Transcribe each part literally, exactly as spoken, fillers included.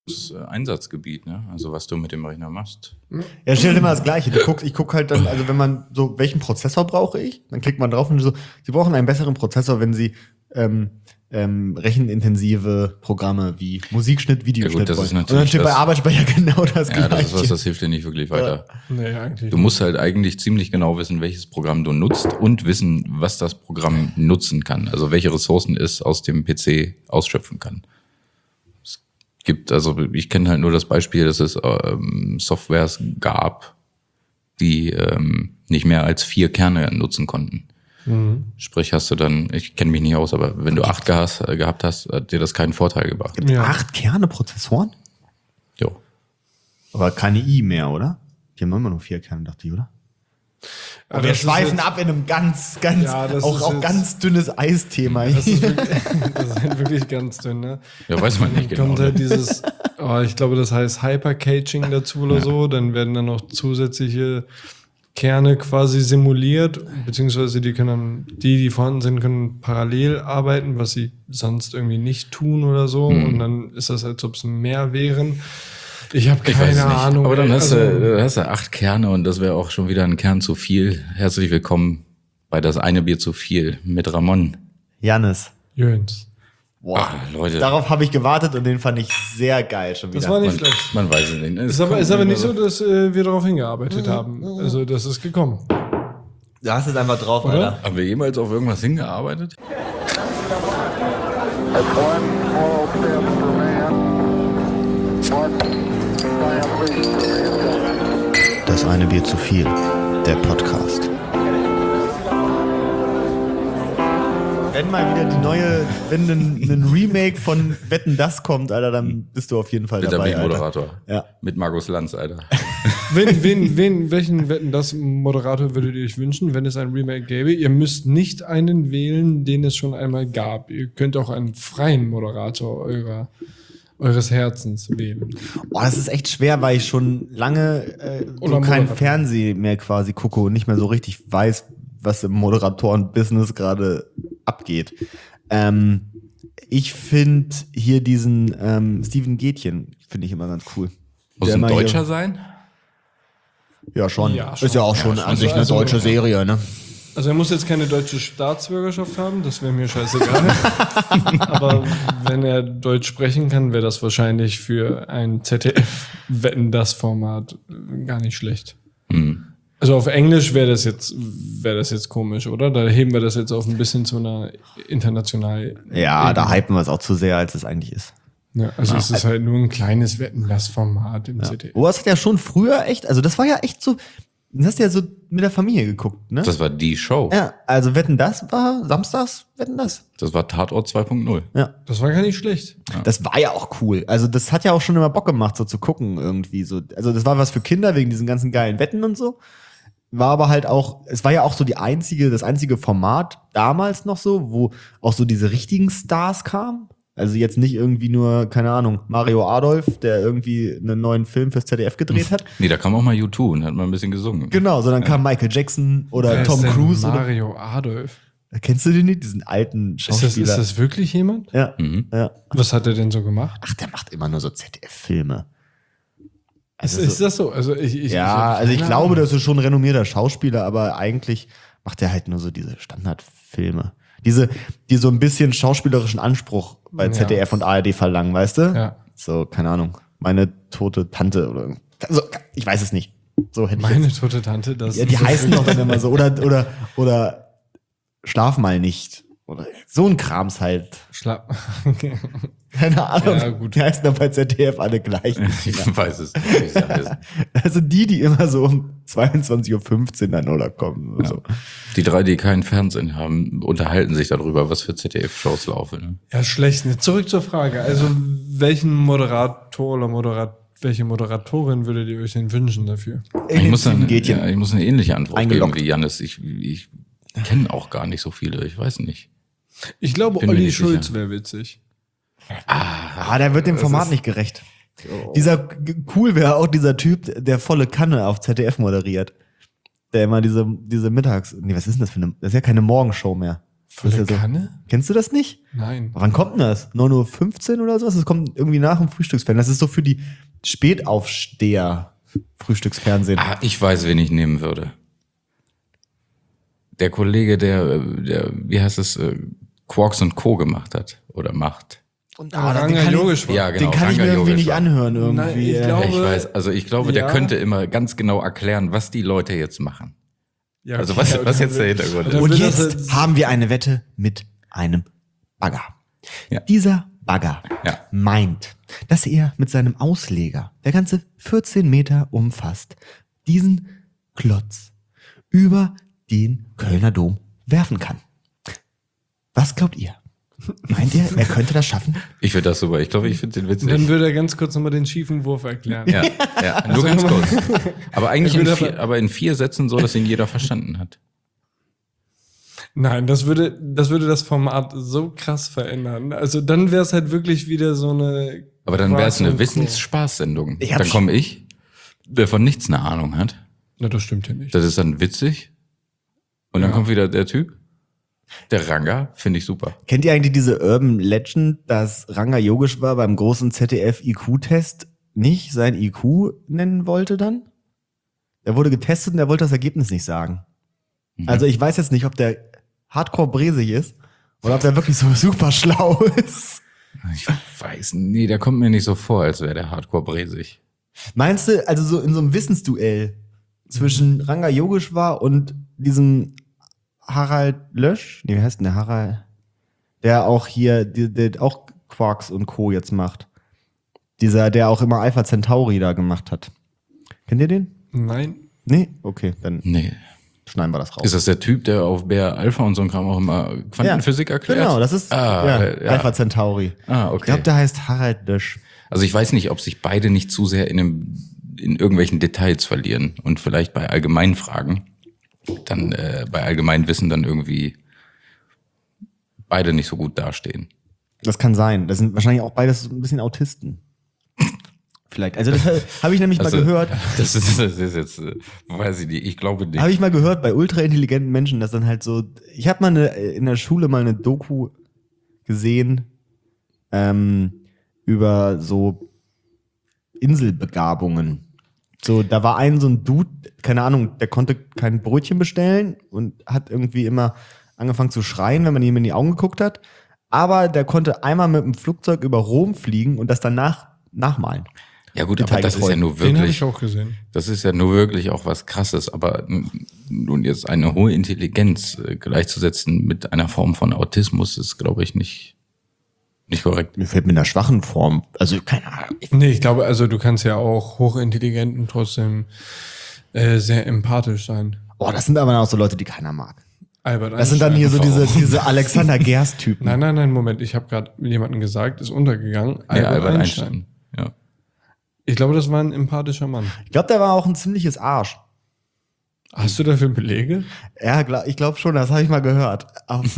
Einsatzgebiet, ne? Also was du mit dem Rechner machst. Ja, stell dir mal das Gleiche. Du guckst, ich gucke halt dann, also wenn man so, welchen Prozessor brauche ich? Dann klickt man drauf und so, Sie brauchen einen besseren Prozessor, wenn Sie ähm, ähm, rechenintensive Programme wie Musikschnitt, Videoschnitt ja, gut, das wollen. ist Und dann steht bei Arbeitsspeicher genau das ja, Gleiche. das ist was, das hilft dir nicht wirklich weiter. Ja. Nee, eigentlich Du musst halt eigentlich ziemlich genau wissen, welches Programm du nutzt und wissen, was das Programm nutzen kann. Also welche Ressourcen es aus dem P C ausschöpfen kann. Es gibt, also ich kenne halt nur das Beispiel, dass es ähm, Softwares gab, die ähm, nicht mehr als vier Kerne nutzen konnten. Mhm. Sprich, hast du dann, ich kenne mich nicht aus, aber wenn du acht Gas, äh, gehabt hast, hat dir das keinen Vorteil gebracht. Gibt ja. acht Kerne-Prozessoren? Jo. Aber keine I mehr, oder? Die haben immer nur vier Kerne, dachte ich, oder? Aber wir schweifen ab in einem ganz, ganz, ja, auch, auch ganz dünnes Eisthema. Das ist, wirklich, das ist halt wirklich ganz dünn, ne? Ja, weiß man nicht genau. Kommt halt dieses, oh, ich glaube, das heißt Hypercaching dazu oder ja. so. Dann werden dann noch zusätzliche Kerne quasi simuliert, beziehungsweise die können dann, die, die vorhanden sind, können parallel arbeiten, was sie sonst irgendwie nicht tun oder so. Mhm. Und dann ist das, als ob es mehr wären. Ich habe keine ich Ahnung. Aber dann hast, also, du, hast du acht Kerne und das wäre auch schon wieder ein Kern zu viel. Herzlich willkommen bei Das eine Bier zu viel mit Ramon. Jannis. Jöns. Wow. Ah, Leute. Darauf habe ich gewartet und den fand ich sehr geil schon wieder. Das war nicht man, schlecht. Man weiß es nicht. Es ist aber, ist aber nicht so, dass äh, wir darauf hingearbeitet mhm. haben. Also das ist gekommen. Du hast es einfach drauf, oder? Alter. Haben wir jemals auf irgendwas hingearbeitet? Das eine Bier zu viel, der Podcast. Wenn mal wieder die neue, wenn ein, ein Remake von Wetten, das kommt, Alter, dann bist du auf jeden Fall mit dabei, der Moderator. Ja. Mit Markus Lanz, Alter. wen, wen, wen, welchen Wetten, das Moderator würdet ihr euch wünschen, wenn es ein Remake gäbe? Ihr müsst nicht einen wählen, den es schon einmal gab. Ihr könnt auch einen freien Moderator eurer eures Herzens wählen. Oh, das ist echt schwer, weil ich schon lange äh, so kein Fernsehen mehr quasi gucke und nicht mehr so richtig weiß, was im Moderatoren-Business gerade abgeht. Ähm, ich finde hier diesen ähm, Steven Gätchen, finde ich immer ganz cool. Muss ein Deutscher sein? Ja, schon. Ja, schon. Ist ja auch schon ja, an sich also, eine deutsche also, Serie, ne? Also er muss jetzt keine deutsche Staatsbürgerschaft haben, das wäre mir scheißegal. Aber wenn er Deutsch sprechen kann, wäre das wahrscheinlich für ein Z D F-Wetten-das-Format gar nicht schlecht. Mhm. Also auf Englisch wäre das jetzt wäre das jetzt komisch, oder? Da heben wir das jetzt auf ein bisschen zu einer international. Ja, Ebene. Da hypen wir es auch zu sehr, als es eigentlich ist. Ja, also ja. Es ist halt nur ein kleines Wetten-das-Format im ja. Z D F. Oh, das hat ja schon früher echt, also das war ja echt so, das hast du ja so mit der Familie geguckt, ne? Das war die Show. Ja, also Wetten, das war samstags, Wetten, das. Das war Tatort zwei Punkt null. Ja. Das war gar nicht schlecht. Ja. Das war ja auch cool. Also das hat ja auch schon immer Bock gemacht, so zu gucken irgendwie so. Also das war was für Kinder wegen diesen ganzen geilen Wetten und so. War aber halt auch, es war ja auch so die einzige, das einzige Format damals noch so, wo auch so diese richtigen Stars kamen. Also jetzt nicht irgendwie nur, keine Ahnung, Mario Adolf, der irgendwie einen neuen Film fürs Z D F gedreht hat. Nee, da kam auch mal U zwei und hat mal ein bisschen gesungen. Genau, sondern ja. kam Michael Jackson oder Wer Tom ist denn Cruise. Mario oder Adolf. Kennst du den nicht? Diesen alten Schauspieler. Ist das, ist das wirklich jemand? Ja. Mhm. ja. Was hat er denn so gemacht? Ach, der macht immer nur so Z D F-Filme. Also ist, ist das so? Also ich, ich, ja, ich also ich glaube, das ist schon ein renommierter Schauspieler, aber eigentlich macht er halt nur so diese Standardfilme. Diese, die so ein bisschen schauspielerischen Anspruch bei ja. Z D F und A R D verlangen, weißt du? Ja. So, keine Ahnung, meine tote Tante oder also, ich weiß es nicht. So hätte meine ich jetzt, tote Tante, das ja, die heißen doch dann immer so. Oder, oder, oder Schlaf mal nicht. Oder so ein Krams halt. Schlaf. Okay. Keine Ahnung. Ja, gut. Die heißen doch bei Z D F alle gleich. Ich weiß es nicht. Also die, die immer so um zweiundzwanzig Uhr fünfzehn dann oder kommen. Oder ja. so. Die drei, die keinen Fernsehen haben, unterhalten sich darüber, was für Z D F-Shows laufen. Ne? Ja, schlecht. Zurück zur Frage. Also welchen Moderator oder Moderat, welche Moderatorin würdet ihr euch denn wünschen dafür? Ich muss, eine, ja, ich muss eine ähnliche Antwort Eingeloggt. geben wie Jannis. Ich, ich kenne auch gar nicht so viele. Ich weiß nicht. Ich glaube, Bin Olli Schulz wäre witzig. Ah, ah, der wird dem Format nicht gerecht. Oh. Dieser, cool wäre auch dieser Typ, der volle Kanne auf Z D F moderiert. Der immer diese, diese Mittags, nee, was ist denn das für eine, das ist ja keine Morgenshow mehr. Volle Das ist ja so- Kanne? Kennst du das nicht? Nein. Wann kommt denn das? neun Uhr fünfzehn oder sowas? Das kommt irgendwie nach dem Frühstücksfernsehen. Das ist so für die Spätaufsteher Frühstücksfernsehen. Ah, ich weiß, wen ich nehmen würde. Der Kollege, der, der wie heißt es, äh, Quarks und Co. gemacht hat oder macht. Und Aber den Ranga kann ich- Yogeshwar. Ja, genau. Den kann ich mir Ranga irgendwie nicht Yogeshwar. anhören irgendwie. Nein, ich äh. glaube- Ich weiß, also ich glaube, der Ja. könnte immer ganz genau erklären, was die Leute jetzt machen. Ja, Also okay, was, aber was dann jetzt der wird- Hintergrund dann ist. Und will das jetzt jetzt- haben wir eine Wette mit einem Bagger. Ja. Dieser Bagger Ja. meint, dass er mit seinem Ausleger, der ganze vierzehn Meter umfasst, diesen Klotz über den Kölner Dom werfen kann. Was glaubt ihr? Meint ihr, er könnte das schaffen? Ich finde das super. Ich glaube, ich finde den witzig. Dann würde er ganz kurz nochmal den schiefen Wurf erklären. ja, ja, nur ganz Also- kurz. Aber eigentlich Ich in würde vier, aber- aber in vier Sätzen so, dass ihn jeder verstanden hat. Nein, das würde, das würde das Format so krass verändern. Also dann wäre es halt wirklich wieder so eine. Aber dann wäre es eine Quarks und Co. Wissensspaßsendung. Ich hab Dann komme ich, der von nichts eine Ahnung hat. Na, das stimmt ja nicht. Das ist dann witzig. Und dann Ja. kommt wieder der Typ. Der Ranga, finde ich super. Kennt ihr eigentlich diese Urban Legend, dass Ranga Yogeshwar beim großen Z D F I Q-Test nicht sein I Q nennen wollte dann? Er wurde getestet und er wollte das Ergebnis nicht sagen. Mhm. Also ich weiß jetzt nicht, ob der hardcore bresig ist oder ob der wirklich so super schlau ist. Ich weiß, nee, der kommt mir nicht so vor, als wäre der Hardcore bresig. Meinst du, also so in so einem Wissensduell zwischen Ranga Yogeshwar und diesem Harald Lösch, nee, wie heißt denn der Harald? Der auch hier, der, der auch Quarks und Co. jetzt macht. Dieser, der auch immer Alpha Centauri da gemacht hat. Kennt ihr den? Nein. Nee? Okay, dann Nee. schneiden wir das raus. Ist das der Typ, der auf Bär Alpha und so ein Kram auch immer Quantenphysik erklärt? Genau, das ist ah, ja, ja. Alpha Centauri. Ah, Ich okay. glaube, der heißt Harald Lösch. Also ich weiß nicht, ob sich beide nicht zu sehr in, einem, in irgendwelchen Details verlieren und vielleicht bei allgemeinen Fragen dann äh, bei Allgemeinwissen dann irgendwie beide nicht so gut dastehen. Das kann sein. Das sind wahrscheinlich auch beides so ein bisschen Autisten. Vielleicht. Also das habe ich nämlich Also, mal gehört. Das ist, das ist jetzt, äh, weiß ich nicht, ich glaube nicht. Habe ich mal gehört bei ultraintelligenten Menschen, dass dann halt so. Ich habe mal eine, in der Schule mal eine Doku gesehen ähm, über so Inselbegabungen. So, da war ein so ein Dude, keine Ahnung, der konnte kein Brötchen bestellen und hat irgendwie immer angefangen zu schreien, wenn man ihm in die Augen geguckt hat. Aber der konnte einmal mit dem Flugzeug über Rom fliegen und das danach nachmalen. Ja gut, aber das ist Detailgetreu. ja nur Den habe wirklich, ich auch gesehen. das ist ja nur wirklich auch was Krasses. Aber n- nun jetzt eine hohe Intelligenz äh, gleichzusetzen mit einer Form von Autismus ist, glaube ich, nicht, nicht korrekt. Mir fällt mit einer schwachen Form, also keine Ahnung. Nee, ich glaube, also du kannst ja auch hochintelligent und trotzdem äh, sehr empathisch sein. Oh, das sind aber dann auch so Leute, die keiner mag. Albert Das sind dann hier so Einstein. diese, diese Alexander Gerst-Typen. Nein, nein, nein, Moment. Ich habe gerade jemanden gesagt, ist untergegangen. Albert, ja, Albert Einstein. Einstein. Ja. Ich glaube, das war ein empathischer Mann. Ich glaube, der war auch ein ziemliches Arsch. Hast du dafür Belege? Ja, glaub, ich glaube schon, das habe ich mal gehört.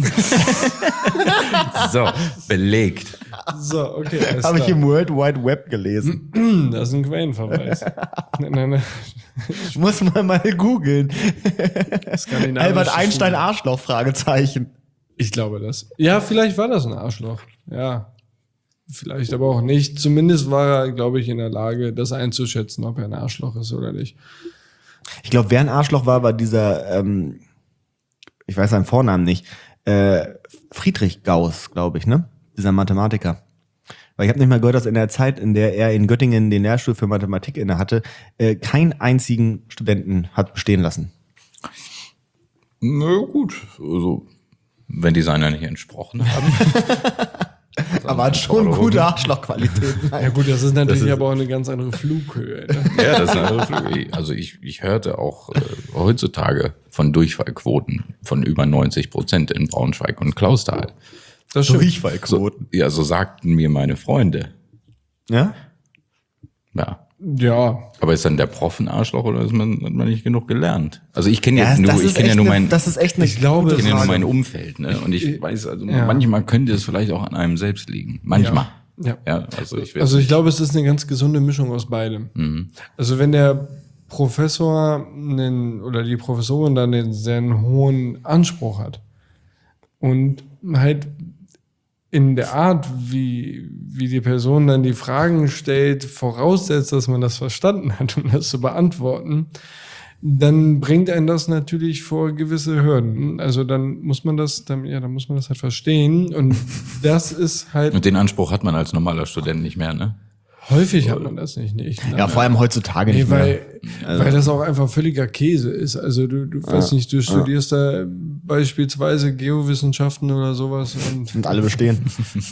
So, belegt. So, okay. alles Habe ich klar. im World Wide Web gelesen. Das ist ein Quellenverweis. nein, nein, nein. Ich muss mal mal googeln. Skandinavische Albert Einstein Schule. Arschloch, Fragezeichen. Ich glaube das. Ja, vielleicht war das ein Arschloch. Ja. Vielleicht aber auch nicht. Zumindest war er, glaube ich, in der Lage, das einzuschätzen, ob er ein Arschloch ist oder nicht. Ich glaube, wer ein Arschloch war, war dieser, ähm, ich weiß seinen Vornamen nicht, äh, Friedrich Gauss, glaube ich, ne? Dieser Mathematiker. Weil ich habe nicht mal gehört, dass in der Zeit, in der er in Göttingen den Lehrstuhl für Mathematik inne hatte, äh, keinen einzigen Studenten hat bestehen lassen. Na gut, also wenn die seiner nicht entsprochen haben. Aber hat schon gute Arschlochqualitäten. Ja gut, das ist natürlich Das ist- aber auch eine ganz andere Flughöhe. Ne? Ja, das ist eine andere Frage. Also ich, ich hörte auch äh, heutzutage von Durchfallquoten von über neunzig Prozent in Braunschweig und Clausthal. Das stimmt. Durchfallquoten. Ja, so sagten mir meine Freunde. Ja? Ja. Ja, Aber ist dann der Prof ein Arschloch oder ist man, hat man nicht genug gelernt? Also ich kenne Ja, jetzt nur, das ich ist kenne ja echt nur eine- mein, das ist echt eine Ich glaube, ich kenne ja nur Frage. mein Umfeld, ne? Und ich weiß, also Ja. manchmal könnte es vielleicht auch an einem selbst liegen. Manchmal. Ja. Ja, also ich will also ich glaube, es ist eine ganz gesunde Mischung aus beidem. Mhm. Also wenn der Professor einen, oder die Professorin dann einen sehr hohen Anspruch hat, und halt in der Art, wie, wie die Person dann die Fragen stellt, voraussetzt, dass man das verstanden hat, um das zu beantworten, dann bringt einen das natürlich vor gewisse Hürden. Also dann muss man das, dann, ja, dann muss man das halt verstehen. Und das ist halt. Und den Anspruch hat man als normaler Student nicht mehr, ne? Häufig hat man das nicht. nicht Ja, vor allem heutzutage nee, nicht weil, mehr. Also. weil das auch einfach völliger Käse ist. Also du, du Ja, weiß nicht, du ja. studierst da beispielsweise Geowissenschaften oder sowas und Und alle bestehen.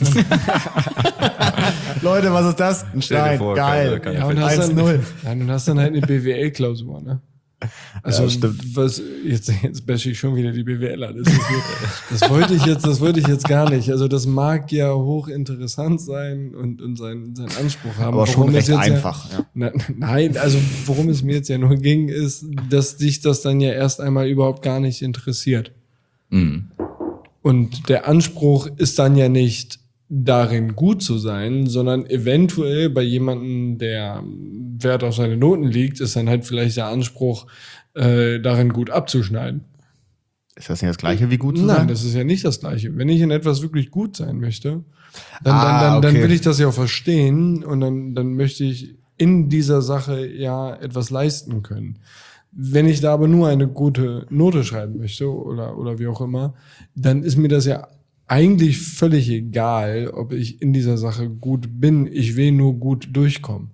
Leute, was ist das? Ein Stell dir Stein. vor, Geil. keine- keine ja, und hast eins dann, null. ja, und hast dann halt eine B W L-Klausur, ne? Also Ja, stimmt. was jetzt jetzt bashe ich schon wieder die B W L an. Das, ist jetzt, das wollte ich jetzt, das wollte ich jetzt gar nicht. Also das mag ja hochinteressant sein und, und seinen, seinen Anspruch haben. Aber schon Worum es recht jetzt einfach. Ja, Ja. na, nein, also worum es mir jetzt ja nur ging, ist, dass dich das dann ja erst einmal überhaupt gar nicht interessiert. Mhm. Und der Anspruch ist dann ja nicht darin gut zu sein, sondern eventuell bei jemandem, der Wert auf seine Noten liegt, ist dann halt vielleicht der Anspruch, äh, darin gut abzuschneiden. Ist das nicht das Gleiche wie gut zu Nein, sein? das ist ja nicht das Gleiche. Wenn ich in etwas wirklich gut sein möchte, dann, Ah, dann, dann, dann okay. will ich das ja auch verstehen und dann, dann möchte ich in dieser Sache ja etwas leisten können. Wenn ich da aber nur eine gute Note schreiben möchte oder, oder wie auch immer, dann ist mir das ja eigentlich völlig egal, ob ich in dieser Sache gut bin. Ich will nur gut durchkommen.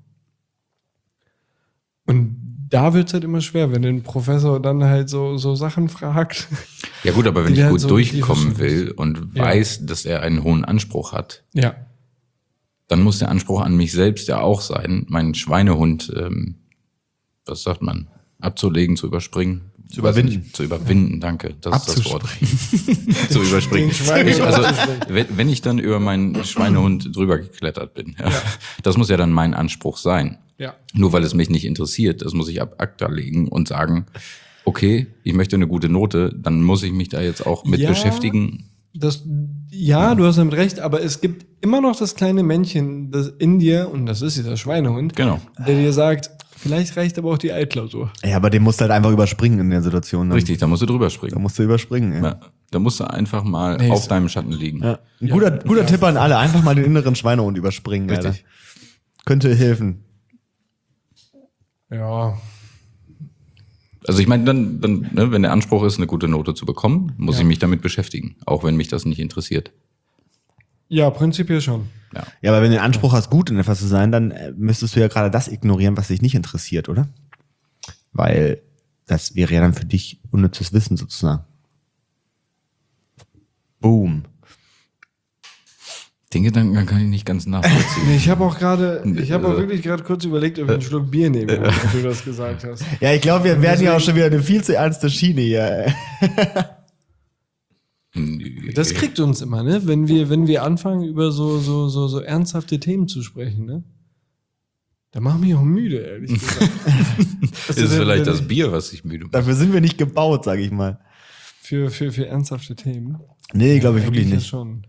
Und da wird es halt immer schwer, wenn ein Professor dann halt so, so Sachen fragt. Ja gut, aber wenn Die ich halt gut so durchkommen tief will und Ja. weiß, dass er einen hohen Anspruch hat, Ja. dann muss der Anspruch an mich selbst ja auch sein, meinen Schweinehund, ähm, was sagt man, abzulegen, zu überspringen. Zu überwinden. Weiß nicht, Zu überwinden, danke. Das ist das Wort. zu überspringen. Den Schweinehund Ich, also, abzuspringen. wenn, wenn ich dann über meinen Schweinehund drüber geklettert bin, ja, das muss ja dann mein Anspruch sein. Ja. Nur weil es mich nicht interessiert, das muss ich ab acta legen und sagen, okay, ich möchte eine gute Note, dann muss ich mich da jetzt auch mit Ja. beschäftigen. Das, ja, du hast damit recht, aber es gibt immer noch das kleine Männchen das in dir, und das ist dieser Schweinehund, Genau. der dir sagt, vielleicht reicht aber auch die Altklausur. Ja, aber den musst du halt einfach überspringen in der Situation. Dann. Richtig, da musst du drüber Da springen. musst du überspringen. Ja. Ja, da musst du einfach mal Nee, auf ist- deinem Schatten liegen. Ja. Ein guter, guter Ja. Tipp an alle. Einfach mal den inneren Schweinehund überspringen. Richtig. Alter. Könnte helfen. Ja. Also ich meine, dann, dann ne, wenn der Anspruch ist, eine gute Note zu bekommen, muss Ja. ich mich damit beschäftigen, auch wenn mich das nicht interessiert. Ja, prinzipiell schon. Ja. Ja, aber wenn du den Anspruch hast, gut in etwas zu sein, dann äh, müsstest du ja gerade das ignorieren, was dich nicht interessiert, oder? Weil das wäre ja dann für dich unnützes Wissen sozusagen. Boom. Den Gedanken kann ich nicht ganz nachvollziehen. Nee, ich habe auch gerade, ich habe auch Also- wirklich gerade kurz überlegt, ob ich einen Schluck Bier nehme, als du das gesagt hast. Ja, ich glaube, wir werden ja auch deswegen- schon wieder eine viel zu ernste Schiene hier. Das kriegt uns immer, ne? Wenn wir, wenn wir anfangen, über so, so, so, so ernsthafte Themen zu sprechen, ne? Da machen mich auch müde, ehrlich gesagt. ist es vielleicht das Bier, was sich müde macht. Dafür sind wir nicht gebaut, sage ich mal. Für, für, für ernsthafte Themen. Nee, glaube ich Eigentlich wirklich ja nicht. schon.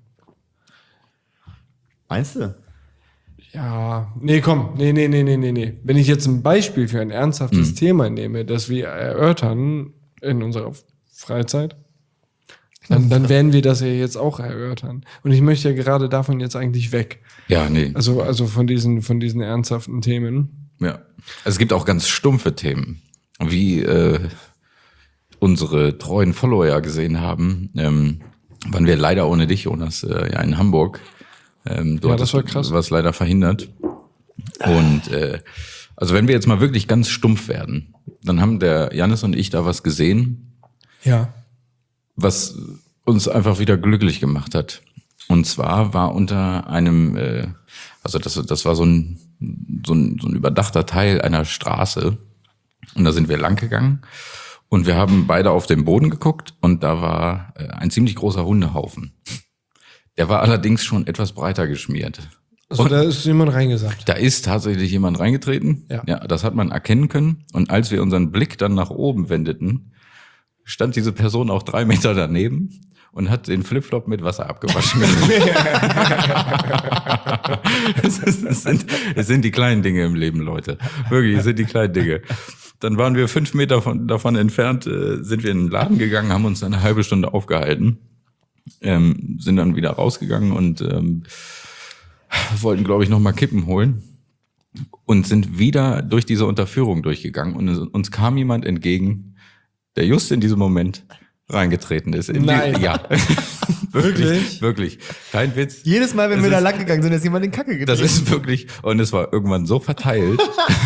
Meinst du? Ja, nee, komm, nee, nee, nee, nee, nee, nee. Wenn ich jetzt ein Beispiel für ein ernsthaftes Mhm. Thema nehme, das wir erörtern in unserer Freizeit, dann, dann werden wir das ja jetzt auch erörtern. Und ich möchte ja gerade davon jetzt eigentlich weg. Ja, nee. Also, also von diesen, von diesen ernsthaften Themen. Ja. Also es gibt auch ganz stumpfe Themen, wie äh, unsere treuen Follower ja gesehen haben. Ähm, waren wir leider ohne dich, Jonas, äh, ja in Hamburg. Ähm, du Ja, hattest- das war krass. Du warst leider verhindert. Und äh, also wenn wir jetzt mal wirklich ganz stumpf werden, dann haben der Jannis und ich da was gesehen, Ja. was uns einfach wieder glücklich gemacht hat. Und zwar war unter einem, äh, also das, das war so ein, so, ein, so ein überdachter Teil einer Straße. Und da sind wir lang gegangen und wir haben beide auf den Boden geguckt und da war äh, ein ziemlich großer Hundehaufen. Der war allerdings schon etwas breiter geschmiert. Also da ist jemand reingesackt. Da ist tatsächlich jemand reingetreten. Ja. Ja, das hat man erkennen können. Und als wir unseren Blick dann nach oben wendeten, stand diese Person auch drei Meter daneben und hat den Flipflop mit Wasser abgewaschen. es, ist, es, sind, es sind die kleinen Dinge im Leben, Leute. Wirklich, es sind die kleinen Dinge. Dann waren wir fünf Meter von, davon entfernt, äh, sind wir in den Laden gegangen, haben uns eine halbe Stunde aufgehalten. ähm, sind dann wieder rausgegangen und ähm, wollten, glaube ich, nochmal Kippen holen und sind wieder durch diese Unterführung durchgegangen und uns kam jemand entgegen, der just in diesem Moment reingetreten ist. In Nein. Die, ja. Wirklich? Wirklich. Kein Witz. Jedes Mal, wenn Es wir da ist- lang gegangen sind, ist jemand in Kacke getreten. Das ist wirklich, und es war irgendwann so verteilt.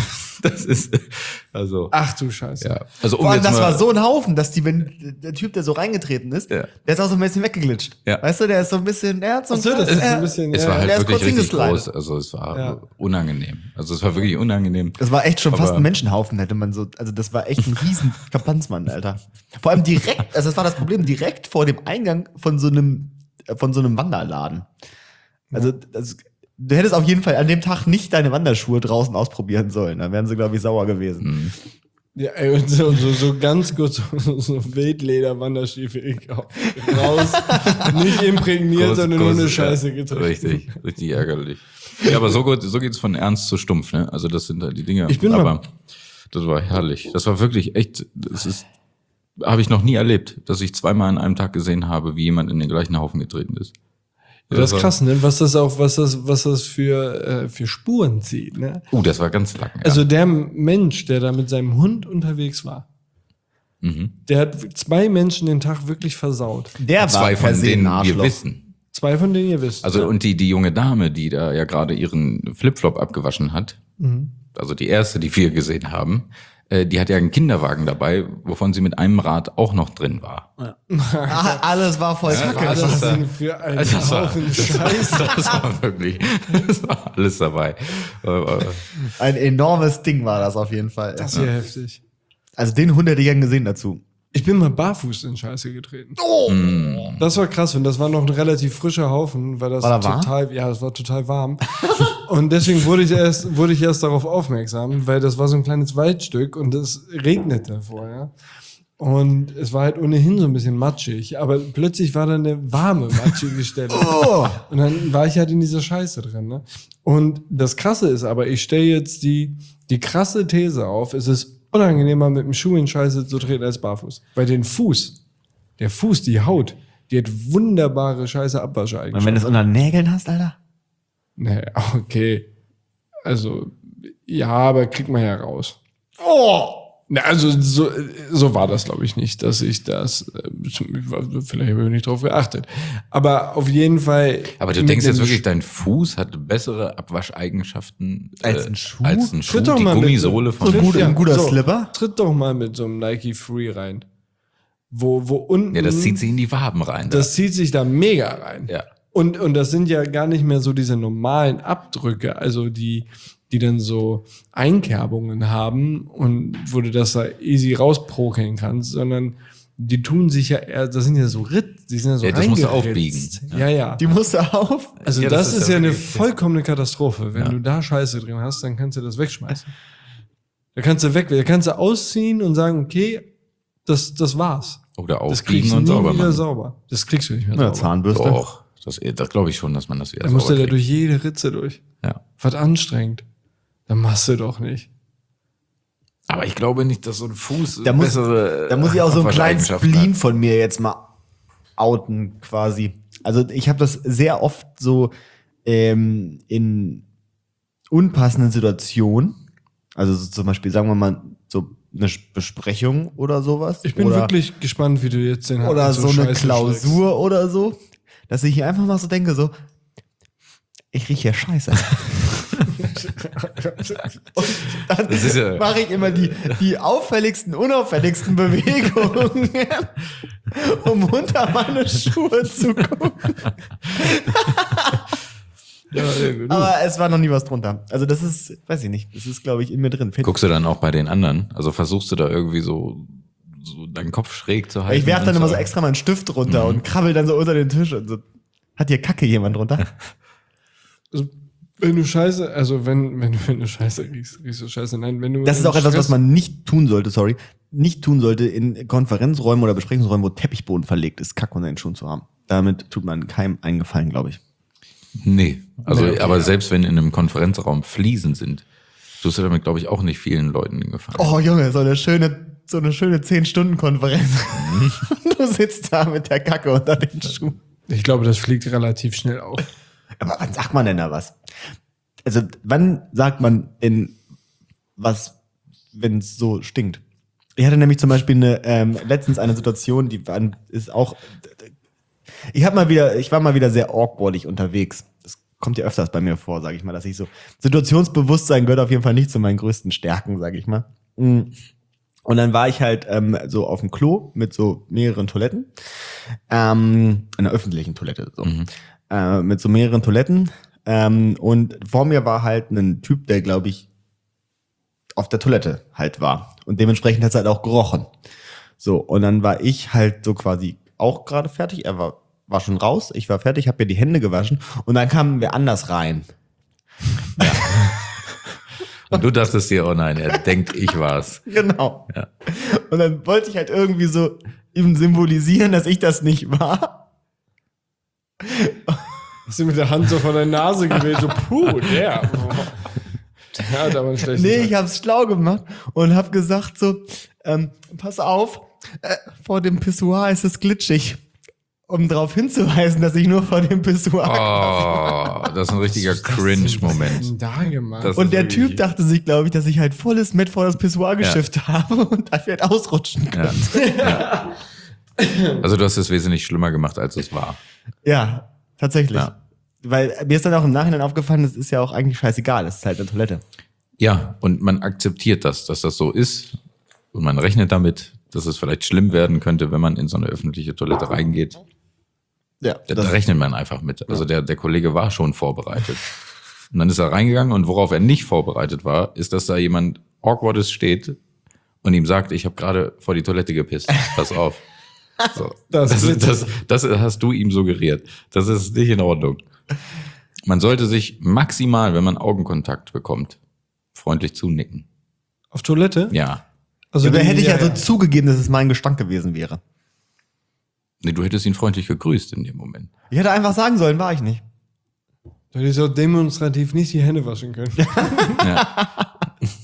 Das ist, also, Ach du Scheiße. ja. Also, um Vor allem, jetzt das mal, war so ein Haufen, dass die, wenn der Typ, der so reingetreten ist, Ja. der ist auch so ein bisschen weggeglitscht. Ja. Weißt du, der ist so ein bisschen, er hat so ein, Ach so, das ist so ein er- bisschen- es Ja, war halt der ist wirklich kurz richtig hingeslidet. groß. Also, es war Ja. unangenehm. Also, es war wirklich unangenehm. Das war echt schon fast Aber- ein Menschenhaufen, hätte man so, also das war echt ein riesen Kapanzmann, Alter. Vor allem direkt, also das war das Problem, direkt vor dem Eingang von so einem, äh, von so einem Wanderladen. Also, das, du hättest auf jeden Fall an dem Tag nicht deine Wanderschuhe draußen ausprobieren sollen. Dann wären sie, glaube ich, sauer gewesen. Ja, ey, und so, so, so ganz kurz so, so Wildleder-Wanderstiefel gekauft. Raus, nicht imprägniert, Groß- sondern nur groß- eine ja, Scheiße getreten. Richtig, richtig ärgerlich. Ja, aber so gut, so geht's von ernst zu stumpf, ne? Also, das sind halt die Dinge. Ich bin mal- aber das war herrlich. Das war wirklich echt, das ist, habe ich noch nie erlebt, dass ich zweimal an einem Tag gesehen habe, wie jemand in den gleichen Haufen getreten ist. Ja, das ist war- krass, ne? Was das auch, was das, was das für, äh, für Spuren zieht, ne? Uh, das war ganz lang. Ja. Also der Mensch, der da mit seinem Hund unterwegs war, mhm. der hat zwei Menschen den Tag wirklich versaut. Der Zwei per von se ein denen wir Arschloch. wissen. Zwei von denen ihr wisst. Also, und die, die junge Dame, die da ja gerade ihren Flipflop abgewaschen hat, Mhm. also die erste, die wir gesehen haben, äh, die hat ja einen Kinderwagen dabei, wovon sie mit einem Rad auch noch drin war. Ah, alles war voll Ja, Kacke. Was das ist ist, denn für ein Also das war, Haufen das, Scheiße? das war wirklich, das war alles dabei. Äh, äh, Ein enormes Ding war das auf jeden Fall. Das ist ja heftig. Also den Hund hätte ich gern gesehen dazu. Ich bin mal barfuß in Scheiße getreten. mm. Das war krass und das war noch ein relativ frischer Haufen, weil das War da warm? total, ja, es war total warm. Und deswegen wurde ich erst, wurde ich erst darauf aufmerksam, weil das war so ein kleines Waldstück und es regnete vorher. Und es war halt ohnehin so ein bisschen matschig, aber plötzlich war da eine warme, matschige Stelle. Oh. Und dann war ich halt in dieser Scheiße drin. Ne? Und das Krasse ist aber, ich stelle jetzt die, die krasse These auf, es ist unangenehmer mit dem Schuh in Scheiße zu treten als barfuß. Weil den Fuß, der Fuß, die Haut, die hat wunderbare Scheiße Und wenn Abwascheigenschaften. du es unter den Nägeln hast, Alter? Nee, okay. Also, ja, aber kriegt man ja raus. Oh! Na, also so, so war das, glaube ich, nicht, dass ich das, äh, vielleicht habe ich nicht drauf geachtet. Aber auf jeden Fall. Aber du mit denkst jetzt einem wirklich, dein Fuß hat bessere Abwascheigenschaften äh, Als ein Schuh? Als ein Schuh. Tritt doch Die mal mit- Gummisohle von So gut, Ja, ein guter so. Slipper? Tritt doch mal mit so einem Nike Free rein. Wo, wo unten. Ja, das zieht sich in die Waben rein. Das zieht sich da mega rein. Ja. Und, und das sind ja gar nicht mehr so diese normalen Abdrücke, also die, die dann so Einkerbungen haben und wo du das da easy rausprokeln kannst, sondern die tun sich ja eher, das sind ja so Ritt, die sind ja so Ja, das musst du reingeritzt. aufbiegen. Ja, ja. Die musst du auf. Also Ja, das, das ist, ist ja ja eine wirklich- vollkommene Katastrophe. Wenn Ja. du da Scheiße drin hast, dann kannst du das wegschmeißen. Da kannst du weg, da kannst du ausziehen und sagen, okay, das, das war's. Oder Das aufbiegen kriegst du und nie sauber wieder machen. sauber. Das kriegst du nicht mehr Eine sauber. Zahnbürste. Doch, das, das glaube ich schon, dass man das wieder Da musst du sauber da kriegt. durch jede Ritze durch. Ja. Was anstrengend. Dann machst du doch nicht. Aber ich glaube nicht, dass so ein Fuß Da muss, bessere da muss ich auch so einen kleinen Abwascheigenschaften Spleen hat. von mir jetzt mal outen, quasi. Also ich habe das sehr oft so ähm, in unpassenden Situationen. Also so zum Beispiel, sagen wir mal, so eine Besprechung oder sowas. Ich bin oder, wirklich gespannt, wie du jetzt den Oder Haaren so eine Scheiße Klausur oder so. Dass ich hier einfach mal so denke, so, ich rieche hier Scheiße. Und dann Das ist ja- mache ich immer die, die auffälligsten, unauffälligsten Bewegungen, um unter meine Schuhe zu gucken. Ja, ja, gut. Aber es war noch nie was drunter. Also das ist, weiß ich nicht, das ist, glaube ich, in mir drin. Guckst du dann auch bei den anderen? Also versuchst du da irgendwie so, so deinen Kopf schräg zu halten? Ich werfe dann und immer so extra meinen Stift runter und krabbel dann so unter den Tisch und so. Hat hier Kacke jemand runter? Also, wenn du Scheiße, also wenn, wenn, wenn du Scheiße riechst, riechst du Scheiße. Nein, wenn du. Das ist auch etwas, Stress- was man nicht tun sollte, sorry. Nicht tun sollte in Konferenzräumen oder Besprechungsräumen, wo Teppichboden verlegt ist, Kack unter den Schuhen zu haben. Damit tut man keinem einen Gefallen, glaube ich. Nee, also Nee, okay. aber selbst wenn in einem Konferenzraum Fliesen sind, tust du damit, glaube ich, auch nicht vielen Leuten den Gefallen. Oh Junge, so eine schöne, so eine schöne zehn Stunden Konferenz. Du sitzt da mit der Kacke unter den Schuhen. Ich glaube, das fliegt relativ schnell auf. Aber wann sagt man denn da was? Also, wann sagt man denn was, wenn es so stinkt? Ich hatte nämlich zum Beispiel eine, ähm, letztens eine Situation, die war, ist auch. Ich hab mal wieder, ich war mal wieder sehr awkwardig unterwegs. Das kommt ja öfters bei mir vor, sage ich mal, dass ich so. Situationsbewusstsein gehört auf jeden Fall nicht zu meinen größten Stärken, sage ich mal. Und dann war ich halt ähm, so auf dem Klo mit so mehreren Toiletten. Ähm, einer öffentlichen Toilette, so. Mhm. Äh, mit so mehreren Toiletten. Ähm, und vor mir war halt ein Typ, der, glaube ich, auf der Toilette halt war. Und dementsprechend hat es halt auch gerochen. So, und dann war ich halt so quasi auch gerade fertig. Er war, war schon raus, ich war fertig, habe mir die Hände gewaschen und dann kamen wir anders rein. Ja. Und du dachtest dir, oh nein, er denkt, ich war's. Genau. Ja. Und dann wollte ich halt irgendwie so ihm symbolisieren, dass ich das nicht war. Hast du mit der Hand so vor der Nase gewählt, so puh, der. Der hat aber einen schlechten Nee, Tag. ich hab's schlau gemacht und hab gesagt so, ähm, pass auf, äh, vor dem Pissoir ist es glitschig. Um darauf hinzuweisen, dass ich nur vor dem Pissoir Oh, das ist ein richtiger Cringe-Moment. Da gemacht. Das- Und der ist Typ wirklich- dachte sich, glaube ich, dass ich halt volles Met vor das Pissoir geschifft habe und dafür halt ausrutschen könnte. Ja. Ja. Also du hast es wesentlich schlimmer gemacht, als es war. Ja, tatsächlich. Ja. Weil mir ist dann auch im Nachhinein aufgefallen, das ist ja auch eigentlich scheißegal, das ist halt eine Toilette. Ja, und man akzeptiert das, dass das so ist. Und man rechnet damit, dass es vielleicht schlimm werden könnte, wenn man in so eine öffentliche Toilette reingeht. Ja, Da, da rechnet man einfach mit. Also der, der Kollege war schon vorbereitet. Und dann ist er reingegangen und worauf er nicht vorbereitet war, ist, dass da jemand Awkwardes steht und ihm sagt, ich habe gerade vor die Toilette gepisst. Pass auf. So. Das Das, ist das, das, das hast du ihm suggeriert. Das ist nicht in Ordnung. Man sollte sich maximal, wenn man Augenkontakt bekommt, freundlich zunicken. Auf Toilette? Ja. Also Ja, da die- hätte ich ja, so zugegeben, dass es mein Gestank gewesen wäre. Nee, du hättest ihn freundlich gegrüßt in dem Moment. Ich hätte einfach sagen sollen, war ich nicht. Du hättest auch demonstrativ nicht die Hände waschen können. Ja.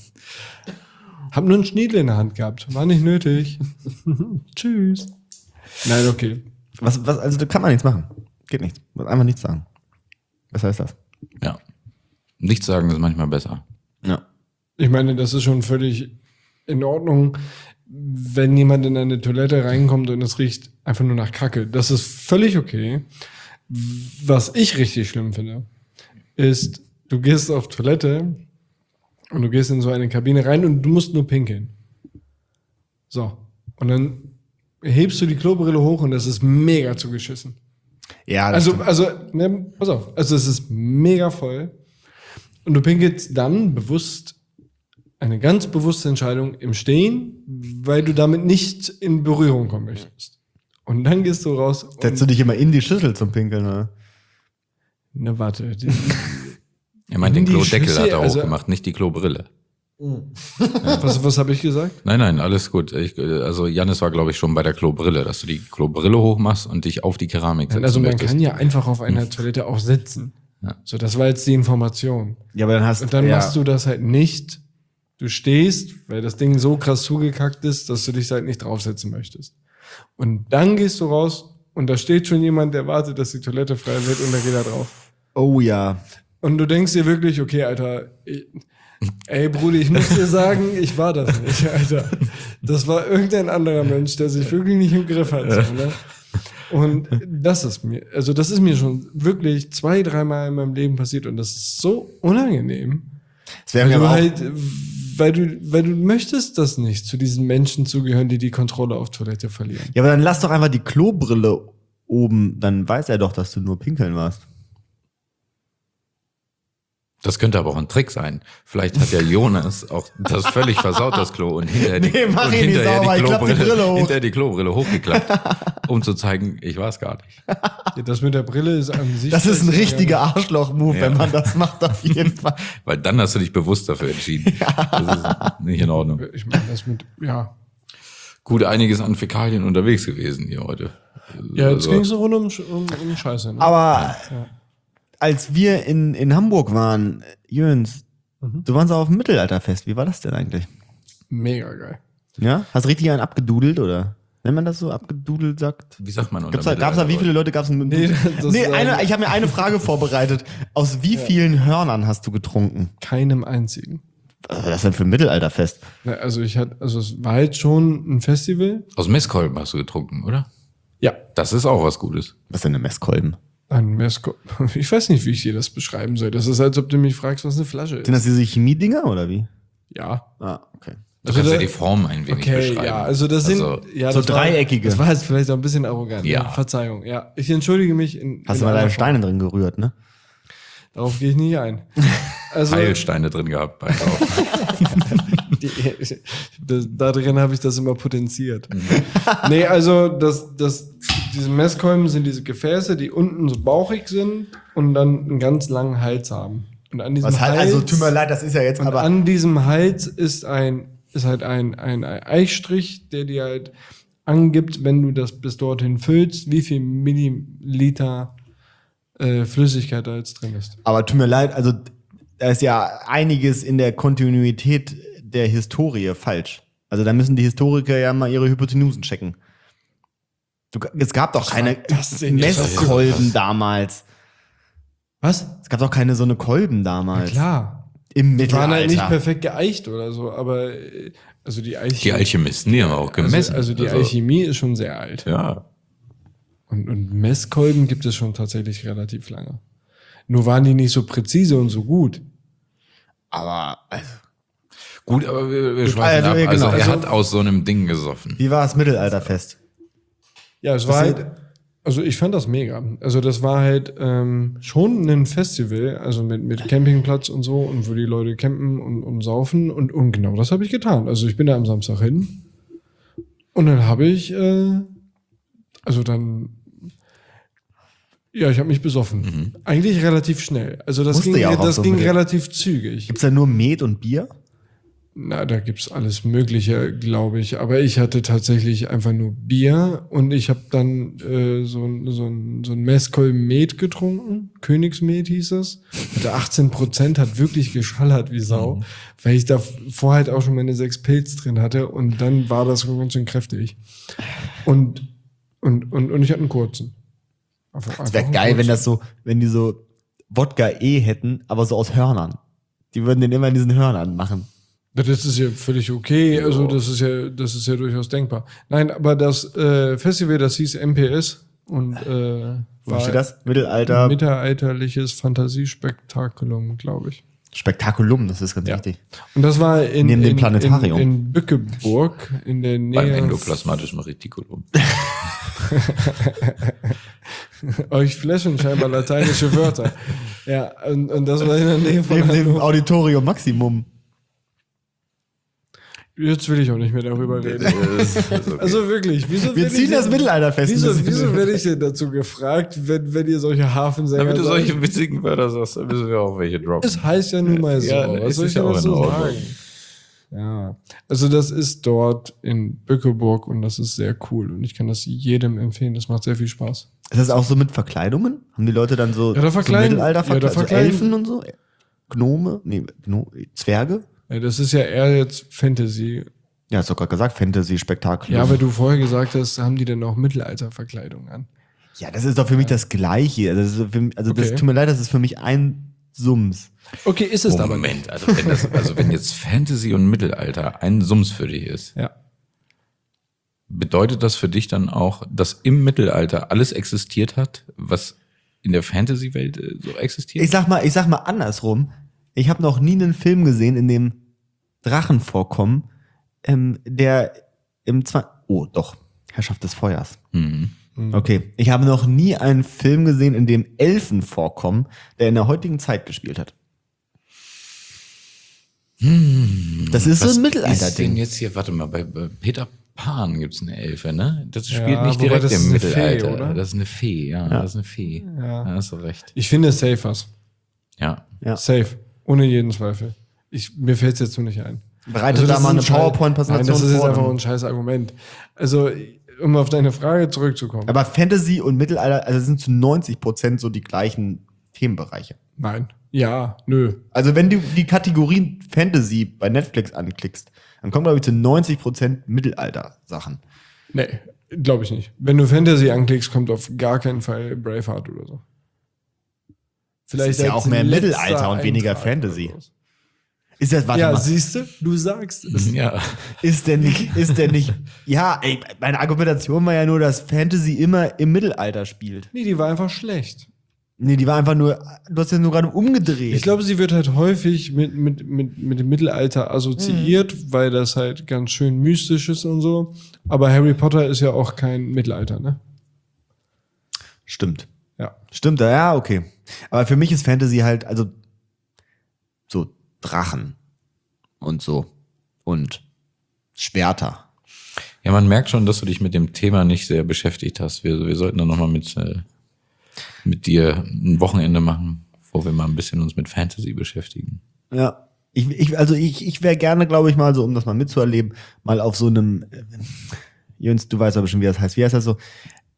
Hab nur einen Schniedel in der Hand gehabt. War nicht nötig. Tschüss. Nein, okay. Was, was, also da kann man nichts machen. Geht nicht. Muss einfach nichts sagen. Was heißt das? Ja. Nichts sagen ist manchmal besser. Ja. Ich meine, das ist schon völlig in Ordnung, wenn jemand in eine Toilette reinkommt und es riecht einfach nur nach Kacke. Das ist völlig okay. Was ich richtig schlimm finde, ist, du gehst auf Toilette und du gehst in so eine Kabine rein und du musst nur pinkeln. So. Und dann hebst du die Klobrille hoch und das ist mega zugeschissen. Ja, das Also, stimmt. also, ne, pass auf. Also, es ist mega voll. Und du pinkelst dann bewusst, eine ganz bewusste Entscheidung im Stehen, weil du damit nicht in Berührung kommen möchtest. Und dann gehst du raus und, Setzt du dich immer in die Schüssel zum Pinkeln, oder? ne, warte. Die, Er meint, den Die Klodeckel Schüssel, hat er also- hochgemacht, nicht die Klobrille. was, was habe ich gesagt? Nein, nein, alles gut. Ich, also Jannis war, glaube ich, schon bei der Klobrille, dass du die Klobrille hochmachst und dich auf die Keramik setzen Also, man möchtest. kann ja einfach auf einer Toilette auch sitzen. Ja. So, das war jetzt die Information. Ja, aber dann hast Und dann ja, machst du das halt nicht. Du stehst, weil das Ding so krass zugekackt ist, dass du dich halt nicht draufsetzen möchtest. Und dann gehst du raus und da steht schon jemand, der wartet, dass die Toilette frei wird und da geht er drauf. Oh ja. Und du denkst dir wirklich, okay, Alter, ich, ey Brudi, ich muss dir sagen, ich war das nicht, Alter. Das war irgendein anderer Mensch, der sich wirklich nicht im Griff hat. So, ne? Und das ist mir, also das ist mir schon wirklich zwei, dreimal in meinem Leben passiert und das ist so unangenehm. Es wäre Weil mir du, aber auch, halt, weil, du, weil du möchtest das nicht, zu diesen Menschen zugehören, die die Kontrolle auf Toilette verlieren. ja, aber dann lass doch einfach die Klobrille oben, dann weiß er doch, dass du nur pinkeln warst. Das könnte aber auch ein Trick sein. Vielleicht hat ja Jonas auch das völlig versaut, das Klo, und hinterher die, Nee, mach und ihn nicht hinterher sauber, ich klapp die Brille hoch. hinterher die Klobrille hochgeklappt, um zu zeigen, ich war es gar nicht. Ja, das mit der Brille ist an sich. Das ist ein richtiger Arschloch-Move, Ja. wenn man das macht, auf jeden Fall. Weil dann hast du dich bewusst dafür entschieden. Das ist nicht in Ordnung. Ich meine, das mit, ja. Gut, einiges an Fäkalien unterwegs gewesen hier heute. Ja, jetzt Also, ging es rund um, um, um Scheiße. Ne? Aber als wir in, in Hamburg waren, Jöns, Mhm. du warst auch auf dem Mittelalterfest. Wie war das denn eigentlich? Mega geil. Ja? Hast richtig einen abgedudelt, oder? Nennt man das so? Abgedudelt sagt? Wie sagt man? unter Gab's da, gab's da, wie viele Leute gab es? Nee, das nee ist, eine, äh, ich habe mir eine Frage vorbereitet. Aus wie vielen Hörnern hast du getrunken? Keinem einzigen. Was ist das denn für ein Mittelalterfest? Na, also ich hatte, also es war halt schon ein Festival. Aus Messkolben hast du getrunken, oder? Ja. Das ist auch was Gutes. Was ist denn eine Messkolben? Ein Mesko. Ich weiß nicht, wie ich dir das beschreiben soll. Das ist, als ob du mich fragst, was eine Flasche ist. Sind das diese Chemiedinger oder wie? Ja. Ah, okay. Du Also kannst da- ja die Form ein wenig Okay, beschreiben. ja, also das sind Also, ja, so das war- dreieckige. Das war jetzt vielleicht auch ein bisschen arrogant. Ja. Ja. Verzeihung. Ja, ich entschuldige mich. In, Hast in du mal aller deine Form. Steine drin gerührt, ne? Darauf gehe ich nicht ein. Also Heilsteine drin gehabt bei die, das, da drin habe ich das immer potenziert. Nee, also das, das, diese Messkolben sind diese Gefäße, die unten so bauchig sind und dann einen ganz langen Hals haben. Und an diesem Was halt, Hals, also tut mir leid, das ist ja jetzt und aber. an diesem Hals ist ein ist halt ein, ein Eichstrich, der dir halt angibt, wenn du das bis dorthin füllst, wie viel Milliliter äh, Flüssigkeit da jetzt drin ist. Aber tut mir leid, also da ist ja einiges in der Kontinuität der Historie falsch. Also da müssen die Historiker ja mal ihre Hypotenusen checken. Du, es gab doch keine das denn jetzt? Messkolben damals. Was? Es gab doch keine so eine Kolben damals. Klar. Im Die waren halt nicht Mittelalter. perfekt geeicht oder so, aber äh, also die Alchemie, Die Alchemisten, die haben auch gemessen. also, also die Alchemie ist schon sehr alt. Ja. Und, und Messkolben gibt es schon tatsächlich relativ lange. Nur waren die nicht so präzise und so gut. Aber also, Gut, aber wir, wir schweifen also, ab. ja, Also genau. er Also- hat aus so einem Ding gesoffen. wie war das Mittelalterfest? Ja, es war Das halt, also ich fand das mega. Also das war halt ähm, schon ein Festival, also mit, mit Campingplatz und so und wo die Leute campen und, und saufen und, und genau das habe ich getan. Also ich bin da am Samstag hin und dann habe ich, äh, also dann, ja, ich habe mich besoffen. Eigentlich relativ schnell. Also das Musste ging, ja auch auf das so ging einem Mittel- relativ zügig. Gibt's da nur Met und Bier? Na, da gibt's alles Mögliche, glaube ich. Aber ich hatte tatsächlich einfach nur Bier und ich habe dann äh, so, ein- so ein, so ein Messkolben Met getrunken. Königsmet hieß es. Hatte achtzehn Prozent, hat wirklich geschallert wie Sau, weil ich da vorher halt auch schon meine sechs Pilz drin hatte und dann war das schon ganz schön kräftig. Und, und, und, und ich hatte einen kurzen. Einfach, Es wäre geil, wenn das so, wenn die so Wodka E hätten, aber so aus Hörnern. Die würden den immer in diesen Hörnern machen. Das ist ja völlig okay, also das ist ja, das ist ja durchaus denkbar. Nein, aber das äh, Festival, das hieß M P S und äh, Wo steht das? Mittelalter. mittelalterliches Fantasiespektakulum, glaube ich. Spektakulum, das ist ganz Ja. wichtig. Und das war in, Neben dem in, Planetarium. in, in Bückeburg in der Nähe. Beim endoplasmatischen Retikulum. Euch flashen scheinbar lateinische Wörter. Ja, und, und das war in der Nähe von Neben dem Hannover. Auditorium Maximum. Jetzt will ich auch nicht mehr darüber reden. Also wirklich, wieso Wir werd ziehen ich das denn- Mittelalterfest. Wieso, Das- wieso werde ich denn dazu gefragt, wenn, wenn ihr solche Hafensänger Damit du seid? solche witzigen Wörter sagst, dann müssen wir auch welche droppen. Es heißt ja nun mal so. Ja, Was es soll ist ich ja denn auch dazu in Ordnung. sagen? Ja, also das ist dort in Bückeburg und das ist sehr cool und ich kann das jedem empfehlen. Das macht sehr viel Spaß. Ist das auch so mit Verkleidungen? Haben die Leute dann so, Ja, da so verkleiden- Mittelalter ja, da verkleidet? So verkleiden- Elfen und so? Gnome? Nee, Gno Zwerge? Ja, das ist ja eher jetzt Fantasy. Ja, hast du gerade gesagt, Fantasy-Spektakel. Ja, aber du vorher gesagt hast, haben die denn auch Mittelalterverkleidung an? Ja, das ist doch für mich das Gleiche. Also, das, ist für mich, also das Okay. tut mir leid, das ist für mich ein Sums. Okay, ist es aber nicht. Moment, also wenn, das, also wenn jetzt Fantasy und Mittelalter ein Sums für dich ist, Ja. bedeutet das für dich dann auch, dass im Mittelalter alles existiert hat, was in der Fantasy-Welt äh, so existiert? Ich sag mal, ich sag mal andersrum. Ich habe noch nie einen Film gesehen, in dem Drachen vorkommen, ähm, der im Zwa Oh, doch. Herrschaft des Feuers. Mhm. Okay. Ich habe noch nie einen Film gesehen, in dem Elfen vorkommen, der in der heutigen Zeit gespielt hat. Das ist so ein Was ist denn Mittelalter-Ding. jetzt hier, warte mal, bei, bei Peter Pan gibt's eine Elfe, ne? Das spielt Ja, nicht wobei direkt das im ist eine Fee, Mittelalter. oder? Das ist eine Fee, ja, das ist eine Fee. Ja. Da hast du recht. Ich finde es safe was. Ja. Ja. Safe. Ohne jeden Zweifel. Ich, mir fällt es jetzt nur nicht ein. Bereitet Also da das mal ist eine ein Schei- PowerPoint-Präsentation Nein, das ist jetzt vor. einfach ein scheiß Argument. Also, um auf deine Frage zurückzukommen. Aber Fantasy und Mittelalter, also sind zu neunzig Prozent so die gleichen Themenbereiche. Nein. Ja, nö. Also wenn du die Kategorien Fantasy bei Netflix anklickst, dann kommen, glaube ich, zu neunzig Prozent Mittelalter-Sachen. Nee. Glaube ich nicht. Wenn du Fantasy anklickst, kommt auf gar keinen Fall Braveheart oder so. Vielleicht ist ja als auch mehr letzter Mittelalter und weniger Eintrag Fantasy. oder so. Ist das, warte Ja, mal, siehst du? Du sagst es. Ja. ist denn nicht, ist denn nicht, ja, ey, meine Argumentation war ja nur, dass Fantasy immer im Mittelalter spielt. Nee, die war einfach schlecht. Nee, die war einfach nur, du hast ja nur gerade umgedreht. Ich glaube, sie wird halt häufig mit, mit, mit, mit dem Mittelalter assoziiert, Mhm. weil das halt ganz schön mystisch ist und so. Aber Harry Potter ist ja auch kein Mittelalter, ne? Stimmt. Ja. Stimmt, ja, okay. Aber für mich ist Fantasy halt, also, so Drachen und so. Und Schwerter. Ja, man merkt schon, dass du dich mit dem Thema nicht sehr beschäftigt hast. Wir, wir sollten dann nochmal mit, äh, mit dir ein Wochenende machen, wo wir mal ein bisschen uns mit Fantasy beschäftigen. Ja. Ich, ich, also ich, ich wäre gerne, glaube ich, mal so, um das mal mitzuerleben, mal auf so einem, äh, Jöns, du weißt aber schon, wie das heißt. Wie heißt das so?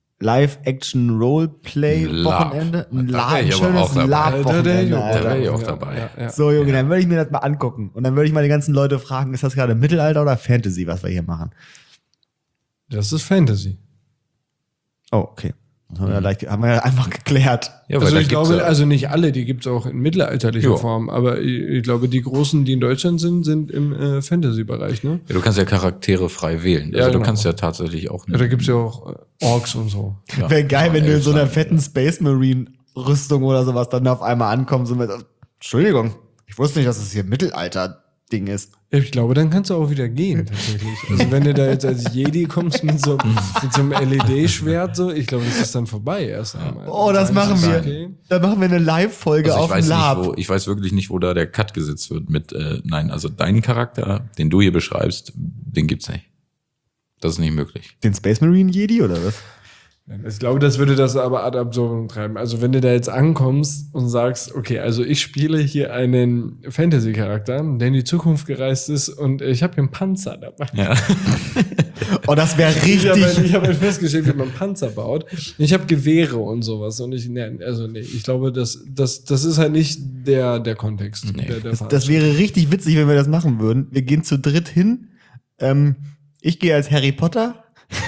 Live-Action-Roleplay-Wochenende? Ein Ein Lab. La- Da wär ein ich aber schönes auch dabei. Da Lab-Wochenende, wär Da wär ich Alter. auch dabei. Ja, ja. So, Junge, dann würde ich mir das mal angucken. Und dann würde ich mal die ganzen Leute fragen, ist das gerade Mittelalter oder Fantasy, was wir hier machen? Das ist Fantasy. Oh, okay. Das haben wir ja, leicht, haben wir ja einfach geklärt. Ja, Also da ich gibt's glaube, ja- also nicht alle, die gibt's auch in mittelalterlicher Jo. Form, aber ich, ich glaube, die großen, die in Deutschland sind, sind im äh, Fantasy-Bereich, ne? Ja, du kannst ja Charaktere frei wählen. Also Ja, du genau. kannst ja tatsächlich auch. Ja, da gibt's ja auch äh, Orks und so. Ja. Wäre geil, wenn du in so einer Ja. fetten Space Marine Rüstung oder sowas dann auf einmal ankommst und mit, Entschuldigung, ich wusste nicht, dass das hier Mittelalter-Ding ist. Ich glaube, dann kannst du auch wieder gehen, tatsächlich. Also wenn du da jetzt als Jedi kommst mit so, mit so einem L E D-Schwert, so, ich glaube, das ist dann vorbei erst einmal. Oh, das Dann machen ist es wir. okay. Da machen wir eine Live-Folge Also ich auf dem weiß, Lab. nicht, wo, ich weiß wirklich nicht, wo da der Cut gesetzt wird mit, äh, nein, also deinen Charakter, den du hier beschreibst, den gibt's nicht. Das ist nicht möglich. Den Space Marine Jedi oder was? Ich glaube, das würde das aber ad absurdum treiben. Also wenn du da jetzt ankommst und sagst, okay, also ich spiele hier einen Fantasy-Charakter, der in die Zukunft gereist ist und ich habe hier einen Panzer dabei. Ja. Oh, das wäre Ich habe richtig. ich hab halt festgestellt, wie man Panzer baut. Ich habe Gewehre und sowas. Und ich, nee, also nee, ich glaube, das, das, das ist halt nicht der, der Kontext. Nee. Der, der Das, das wäre richtig witzig, wenn wir das machen würden. Wir gehen zu dritt hin. Ähm, ich gehe als Harry Potter.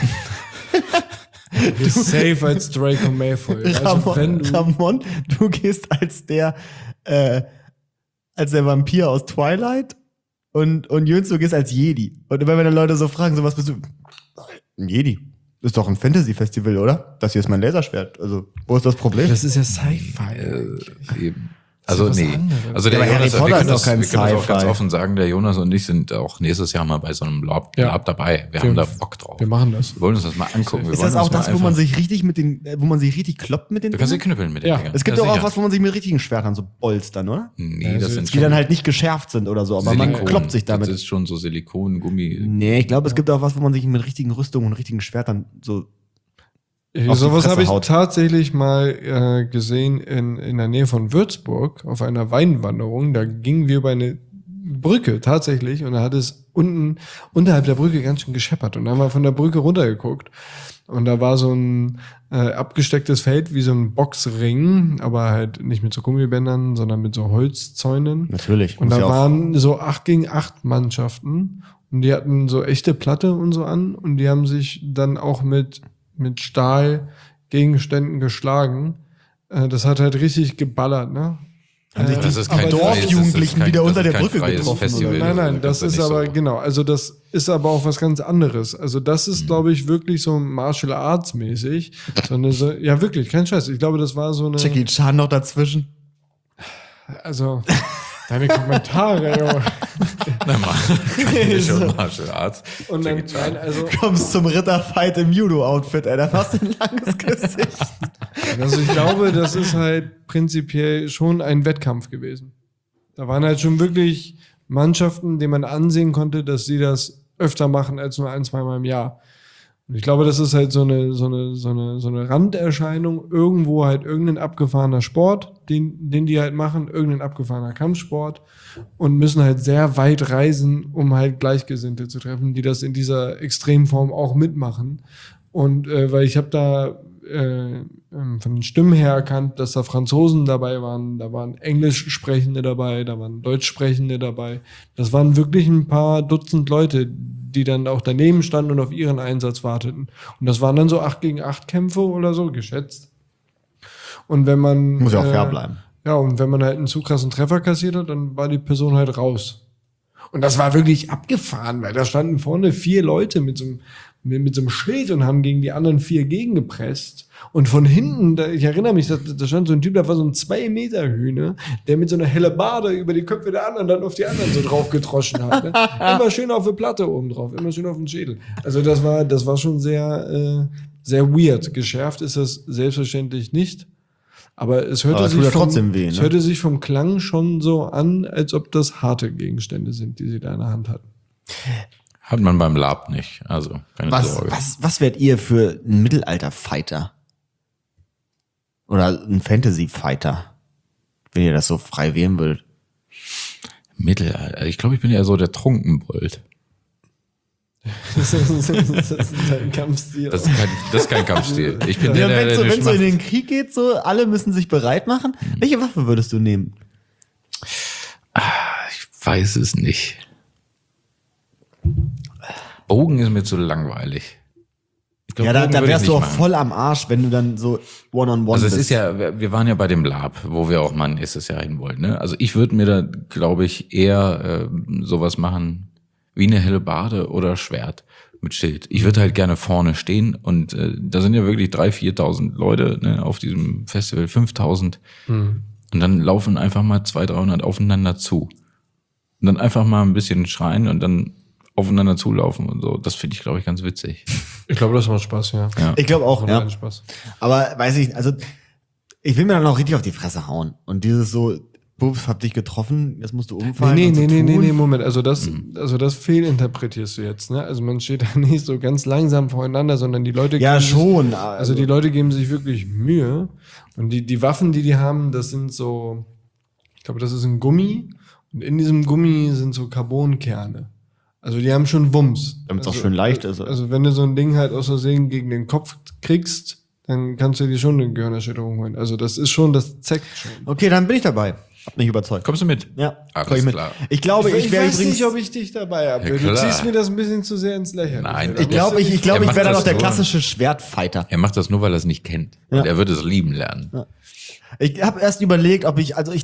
Du safe als Draco Malfoy. Also Ramon, wenn du, Ramon, du gehst als der, äh, als der Vampir aus Twilight. Und, und Jöns, du gehst als Jedi. Und immer wenn dann Leute so fragen, so was bist du? Ein Jedi. Das ist doch ein Fantasy-Festival, oder? Das hier ist mein Laserschwert. Also, wo ist das Problem? das ist ja Sci-Fi. Äh, eben. Also was nee. anderes. Also der Ja, aber Harry Jonas, Potter wir können ist das, doch kein wir können das auch ganz Sci-Fi. offen sagen, der Jonas und ich sind auch nächstes Jahr mal bei so einem Lab, Ja. Lab dabei. Wir Wir- haben da Bock drauf. Wir machen das. Wir wollen uns das mal angucken. Wir ist wollen das auch uns mal das, wo einfach- man sich richtig mit den, äh, wo man sich richtig kloppt mit den Du kannst sie Dingern? knüppeln mit den Ja. Dingern. Es gibt Ja, doch auch sicher. was, wo man sich mit richtigen Schwertern so bolzt dann, oder? Nee, Also das jetzt sind Die schon dann halt nicht geschärft sind oder so, aber man Silikon. kloppt sich Das damit. ist schon so Silikon, Gummi. Nee, ich glaube, es gibt auch was, wo man sich mit richtigen Rüstungen und richtigen Schwertern so. Äh, Auf die Sowas Fresse habe ich haut. tatsächlich mal äh, gesehen in, in der Nähe von Würzburg auf einer Weinwanderung. Da gingen wir über eine Brücke tatsächlich und da hat es unten unterhalb der Brücke ganz schön gescheppert. Und dann haben wir von der Brücke runtergeguckt und da war so ein äh, abgestecktes Feld wie so ein Boxring, aber halt nicht mit so Gummibändern, sondern mit so Holzzäunen. Natürlich. Und da waren so acht gegen acht Mannschaften und die hatten so echte Platte und so an und die haben sich dann auch mit, mit Stahlgegenständen geschlagen. Äh, Das hat halt richtig geballert, ne? Haben sich Äh, die Das ist kein aber freies- Dorfjugendlichen das ist kein- wieder das unter ist der kein Brücke freies getroffen, Festival. oder? Nein, nein, Also das kannst ist du nicht aber, so- genau, also das ist aber auch was ganz anderes. Also das ist, glaube ich, wirklich so Martial Arts mäßig. So eine, so, ja, wirklich, kein Scheiß. Ich glaube, das war so eine, Jackie Chan noch dazwischen. also deine Kommentare, Junge. Na, mal. Kann schon Martial Arts. Und dann, Jackie Chan. nein, also, Kommst zum Ritterfight im Judo-Outfit, ey. Da hast du ein langes Gesicht. also ich glaube, das ist halt prinzipiell schon ein Wettkampf gewesen. Da waren halt schon wirklich Mannschaften, denen man ansehen konnte, dass sie das öfter machen als nur ein, zweimal im Jahr. Und ich glaube, das ist halt so eine, so eine, so eine, so eine Randerscheinung, irgendwo halt irgendein abgefahrener Sport, den, den die halt machen, irgendein abgefahrener Kampfsport und müssen halt sehr weit reisen, um halt Gleichgesinnte zu treffen, die das in dieser Extremform auch mitmachen. Und äh, weil ich habe da äh, von den Stimmen her erkannt, dass da Franzosen dabei waren, da waren Englischsprechende dabei, da waren Deutschsprechende dabei. Das waren wirklich ein paar Dutzend Leute, die dann auch daneben standen und auf ihren Einsatz warteten. Und das waren dann so acht gegen acht Kämpfe oder so, geschätzt. Und wenn man... Muss ja auch äh, fair bleiben. Ja, und wenn man halt einen zu krassen Treffer kassiert hat, dann war die Person halt raus. Und das war wirklich abgefahren, weil da standen vorne vier Leute mit so einem, mit, mit so einem Schild und haben gegen die anderen vier gegengepresst. Und von hinten, da, ich erinnere mich, da, da stand so ein Typ, da war so ein zwei Meter Hühner, der mit so einer Hellebarde über die Köpfe der anderen dann auf die anderen so drauf getroschen hat. Ne? Immer schön auf die Platte oben drauf, immer schön auf den Schädel. Also das war, das war schon sehr, äh, sehr weird. Geschärft ist das selbstverständlich nicht. Aber es hörte, Aber es sich, tut ja vom, trotzdem weh, ne? es hörte sich vom Klang schon so an, als ob das harte Gegenstände sind, die sie da in der Hand hatten. Hat man beim Lab nicht, also keine Was, Sorge. was, was wärt ihr für ein Mittelalter-Fighter? Oder ein Fantasy-Fighter? Wenn ihr das so frei wählen würdet. Mittelalter, ich glaube, ich bin eher so der Trunkenbold. Das ist, das ist ein Kampfstil. Das ist kein, das ist kein Kampfstil. Ich bin der, Ja, der, wenn der, so, der wenn so in Schmacht- den Krieg geht, so alle müssen sich bereit machen. Welche Waffe würdest du nehmen? Ich weiß es nicht. Bogen ist mir zu langweilig. Ich glaub, Ja, da, Bogen da würde ich wärst du nicht auch machen. voll am Arsch, wenn du dann so one-on-one Also bist. es ist ja, wir wir waren ja bei dem Lab, wo wir auch mal nächstes Jahr hin wollten. Ne? Also ich würde mir da, glaube ich, eher äh, sowas machen wie eine Hellebarde oder Schwert mit Schild. Ich würde halt gerne vorne stehen und äh, da sind ja wirklich dreitausend, viertausend Leute ne, auf diesem Festival, fünftausend. Hm. Und dann laufen einfach mal zweihundert, dreihundert aufeinander zu. Und dann einfach mal ein bisschen schreien und dann aufeinander zulaufen und so. Das finde ich, glaube ich, ganz witzig. Ich glaube, das macht Spaß, ja. Ja. Ich glaube auch, Macht ja. einen Spaß. Aber weiß ich, also ich will mir dann auch richtig auf die Fresse hauen. Und dieses so, Bubs, hab dich getroffen, jetzt musst du umfallen. Nee, und so nee, nee, nee, tun. nee, Moment. Also das, also das fehlinterpretierst du jetzt, ne? Also man steht da nicht so ganz langsam voreinander, sondern die Leute Ja, geben schon. Sich, also die Leute geben sich wirklich Mühe. Und die, die Waffen, die die haben, das sind so, ich glaube, das ist ein Gummi. Und in diesem Gummi sind so Carbonkerne. Also die haben schon Wumms. Damit's auch also, schön leicht ist. Also wenn du so ein Ding halt aus Versehen gegen den Kopf kriegst, dann kannst du dir schon eine Gehirnerschütterung holen. Also das ist schon, das zeckt schon. Okay, dann bin ich dabei. Hab mich überzeugt. Kommst du mit? Ja, Alles komm ich mit. klar. Ich glaube, ich, ich wäre weiß übrigens. nicht, ob ich dich dabei habe. Ja, du klar. ziehst mir das ein bisschen zu sehr ins Lächeln. Nein, ich glaube, ich, ich, glaub, Er ich macht wäre dann das auch der nur. klassische Schwertfighter. Er macht das nur, weil er es nicht kennt. Ja. Und er wird es lieben lernen. Ich habe erst überlegt, ob ich, also ich,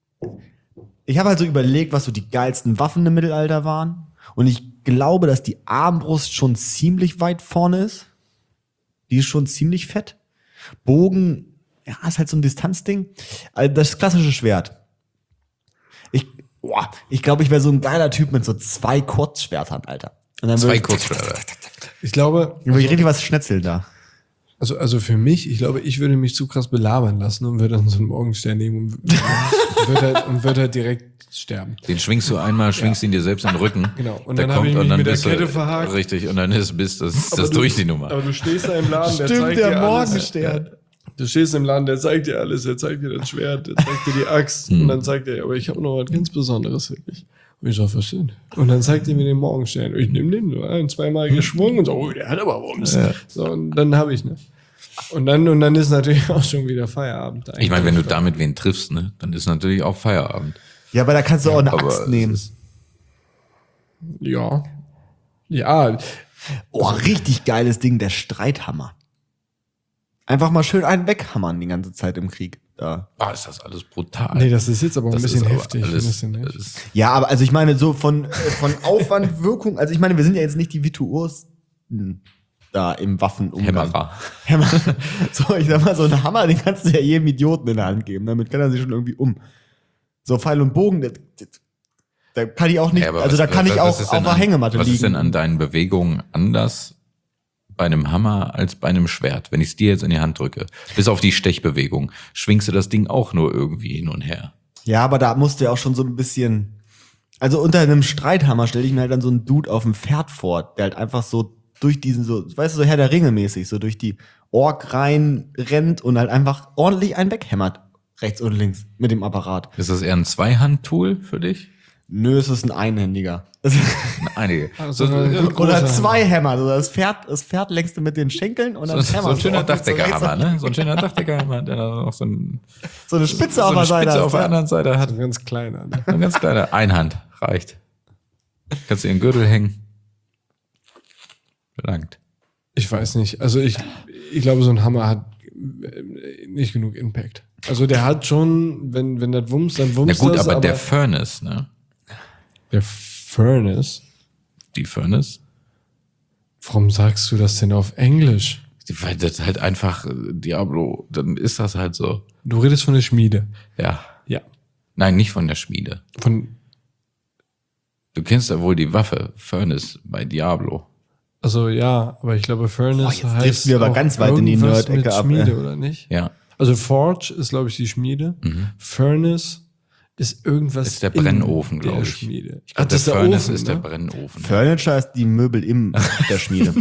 ich habe halt so überlegt, was so die geilsten Waffen im Mittelalter waren. Und ich glaube, dass die Armbrust schon ziemlich weit vorne ist. Die ist schon ziemlich fett. Bogen, ja, ist halt so ein Distanzding. Also das klassische Schwert. Ich, boah, ich glaube, ich wäre so ein geiler Typ mit so zwei Kurzschwertern, Alter. Und dann Zwei würde ich, Kurzschwerter. Ich glaube, würde ich richtig was schnetzeln da. also, also für mich, ich glaube, ich würde mich zu krass belabern lassen und würde dann so einen Morgenstern nehmen und, und würde halt, und würde halt direkt sterben. Den schwingst du einmal, schwingst ihn dir selbst an den Rücken. Genau. Und Der dann habe ich kommt mich und dann mit der bist du- Kette verhakt. Richtig, und dann ist bis das, das Aber du- durch die Nummer. Aber du stehst da im Laden, der Stimmt, zeigt der dir alles. Morgenstern. Du stehst im Laden, der zeigt dir alles, der zeigt dir das Schwert, der zeigt dir die Axt Hm. und dann zeigt er, aber ich habe noch was ganz Besonderes für dich. Und ich sag, was denn? Und dann zeigt er mir den Morgenstern. Und ich nehme den, so ein, zweimal geschwungen und so, oh, der hat aber Wumms. So, und dann habe ich, ne? Und dann, und dann ist natürlich auch schon wieder Feierabend. Ich meine, wenn du damit wen triffst, ne, dann ist natürlich auch Feierabend. Ja, aber da kannst du auch eine aber Axt es nehmen. ist- Ja. Ja. Oh, richtig geiles Ding, der Streithammer. Einfach mal schön einen weghammern die ganze Zeit im Krieg. Da. Ah, ist das alles brutal. Nee, das ist jetzt aber ein Das bisschen ist aber heftig. Alles, ein bisschen, ne? das ist, Ja, aber also ich meine, so von, äh, von Aufwand, Wirkung, also ich meine, wir sind ja jetzt nicht die Virtuosen da im Waffenumgang. Hämmerer. Hämmer. So, ich sag mal, so einen Hammer, den kannst du ja jedem Idioten in der Hand geben. Damit kann er sich schon irgendwie um. So Pfeil und Bogen, das, das, da kann ich auch nicht, Ja, aber also was- da kann was- ich was auch ist auf denn der an- Hängematte Was liegen. ist denn an deinen Bewegungen anders bei einem Hammer als bei einem Schwert, wenn ich es dir jetzt in die Hand drücke? Bis auf die Stechbewegung. Schwingst du das Ding auch nur irgendwie hin und her? Ja, aber da musst du ja auch schon so ein bisschen. Also unter einem Streithammer stelle ich mir halt dann so einen Dude auf dem Pferd vor, der halt einfach so durch diesen, so, weißt du, so Herr der Ringe mäßig, so durch die Ork rein rennt und halt einfach ordentlich einen weghämmert. Rechts und links mit dem Apparat. Ist das eher ein Zweihand-Tool für dich? Nö, es ist ein einhändiger. Einige. Also, so, äh, so, Oder zwei Hämmer. Also das Pferd, das Pferd längst du mit den Schenkeln und dann so Hämmer. ein schöner so rechts und Dachdeckerhammer, links. ne? So ein schöner Dachdeckerhammer, der dann noch so, ein, So eine Spitze so auf eine der Seite. Spitze hast, auf der ja. anderen Seite hat. ein ganz kleiner. Ne? So ein ganz kleiner Einhand reicht. Kannst du in den Gürtel hängen. Langt. Ich weiß nicht. Also ich, ich glaube, so ein Hammer hat nicht genug Impact. Also der hat schon, wenn, wenn das wumms, dann Na wumms gut, das. aber der Furnace, ne? der Furnace. Die Furnace. Warum sagst du das denn auf Englisch? Weil das halt einfach äh, Diablo, dann ist das halt so. Du redest von der Schmiede. Ja. Ja. Nein, nicht von der Schmiede. Von, Du kennst ja wohl die Waffe Furnace bei Diablo. also ja, aber ich glaube Furnace jetzt heißt driften wir aber auch ganz weit in die irgendwas Nerd-Ecke mit ab, Schmiede, ey. oder nicht? Ja. Also Forge ist, glaube ich, die Schmiede. Furnace ist irgendwas Ist der in Brennofen, der glaube ich. Schmiede. Ich glaub, der das ist Furnace Ofen, ist der ne? Brennofen. Furniture ist die Möbel im der Schmiede.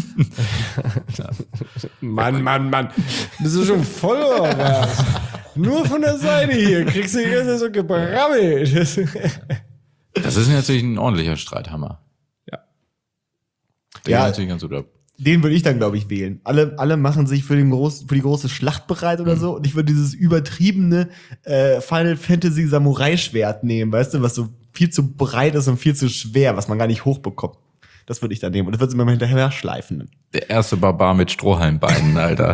Mann, Mann, Mann. Bist du schon voll oder was? Nur von der Seite hier kriegst du die ganze Zeit so gebrabbelt. Das ist natürlich ein ordentlicher Streithammer. Ja. Der Ja. geht natürlich ganz gut ab. Den würde ich dann, glaube ich, wählen. Alle, alle machen sich für, den groß, für die große Schlacht bereit oder so. Und ich würde dieses übertriebene äh, Final Fantasy Samurai-Schwert nehmen, weißt du, was so viel zu breit ist und viel zu schwer, was man gar nicht hochbekommt. Das würde ich dann nehmen. Und das wird sie mir mal hinterher schleifen. Der erste Barbar mit Strohhalmbeinen, Alter.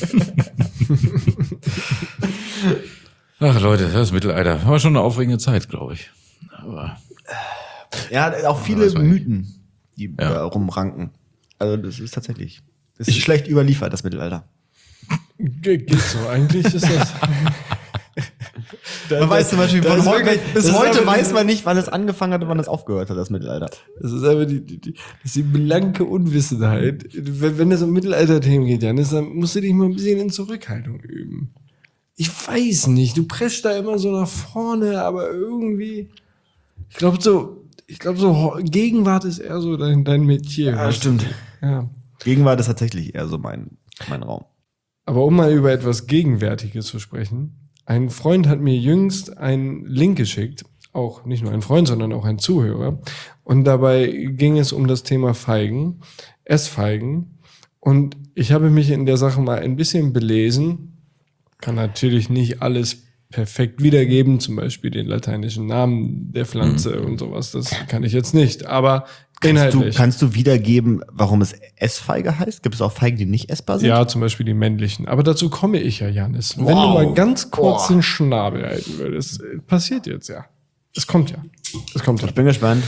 Ach Leute, das Mittelalter war schon eine aufregende Zeit, glaube ich. Aber Ja, auch viele das war ich. Mythen, die Ja. da rumranken. Also das ist tatsächlich. Das ist schlecht überliefert, das Mittelalter. Ge geht so, eigentlich ist das. Man weiß zum Beispiel, das von ist heute, wirklich- bis das ist heute aber weiß die- man nicht, wann es angefangen hat und wann es aufgehört hat, das Mittelalter. Das ist einfach die, die, die, das ist die blanke Unwissenheit. Wenn, wenn es um Mittelalter-Themen geht, Janis, dann musst du dich mal ein bisschen in Zurückhaltung üben. Ich weiß nicht, du presst da immer so nach vorne, aber irgendwie, ich glaube so, ich glaube so, Ho- Gegenwart ist eher so dein, dein Metier. Ja, weißt du? stimmt. Ja. Gegenwart ist tatsächlich eher so mein, mein Raum. Aber um mal über etwas Gegenwärtiges zu sprechen, ein Freund hat mir jüngst einen Link geschickt, auch nicht nur ein Freund, sondern auch ein Zuhörer. Und dabei ging es um das Thema Feigen, Essfeigen. Und ich habe mich in der Sache mal ein bisschen belesen, kann natürlich nicht alles perfekt wiedergeben, zum Beispiel den lateinischen Namen der Pflanze und sowas, das kann ich jetzt nicht, aber Kannst du, inhaltlich. kannst du wiedergeben, warum es Essfeige heißt? Gibt es auch Feigen, die nicht essbar sind? Ja, zum Beispiel die männlichen. Aber dazu komme ich ja, Janis. Wenn du Wow. mal ganz kurz Boah. den Schnabel halten würdest. äh, Passiert jetzt ja. Es kommt ja. Es kommt ja. Ich bin gespannt.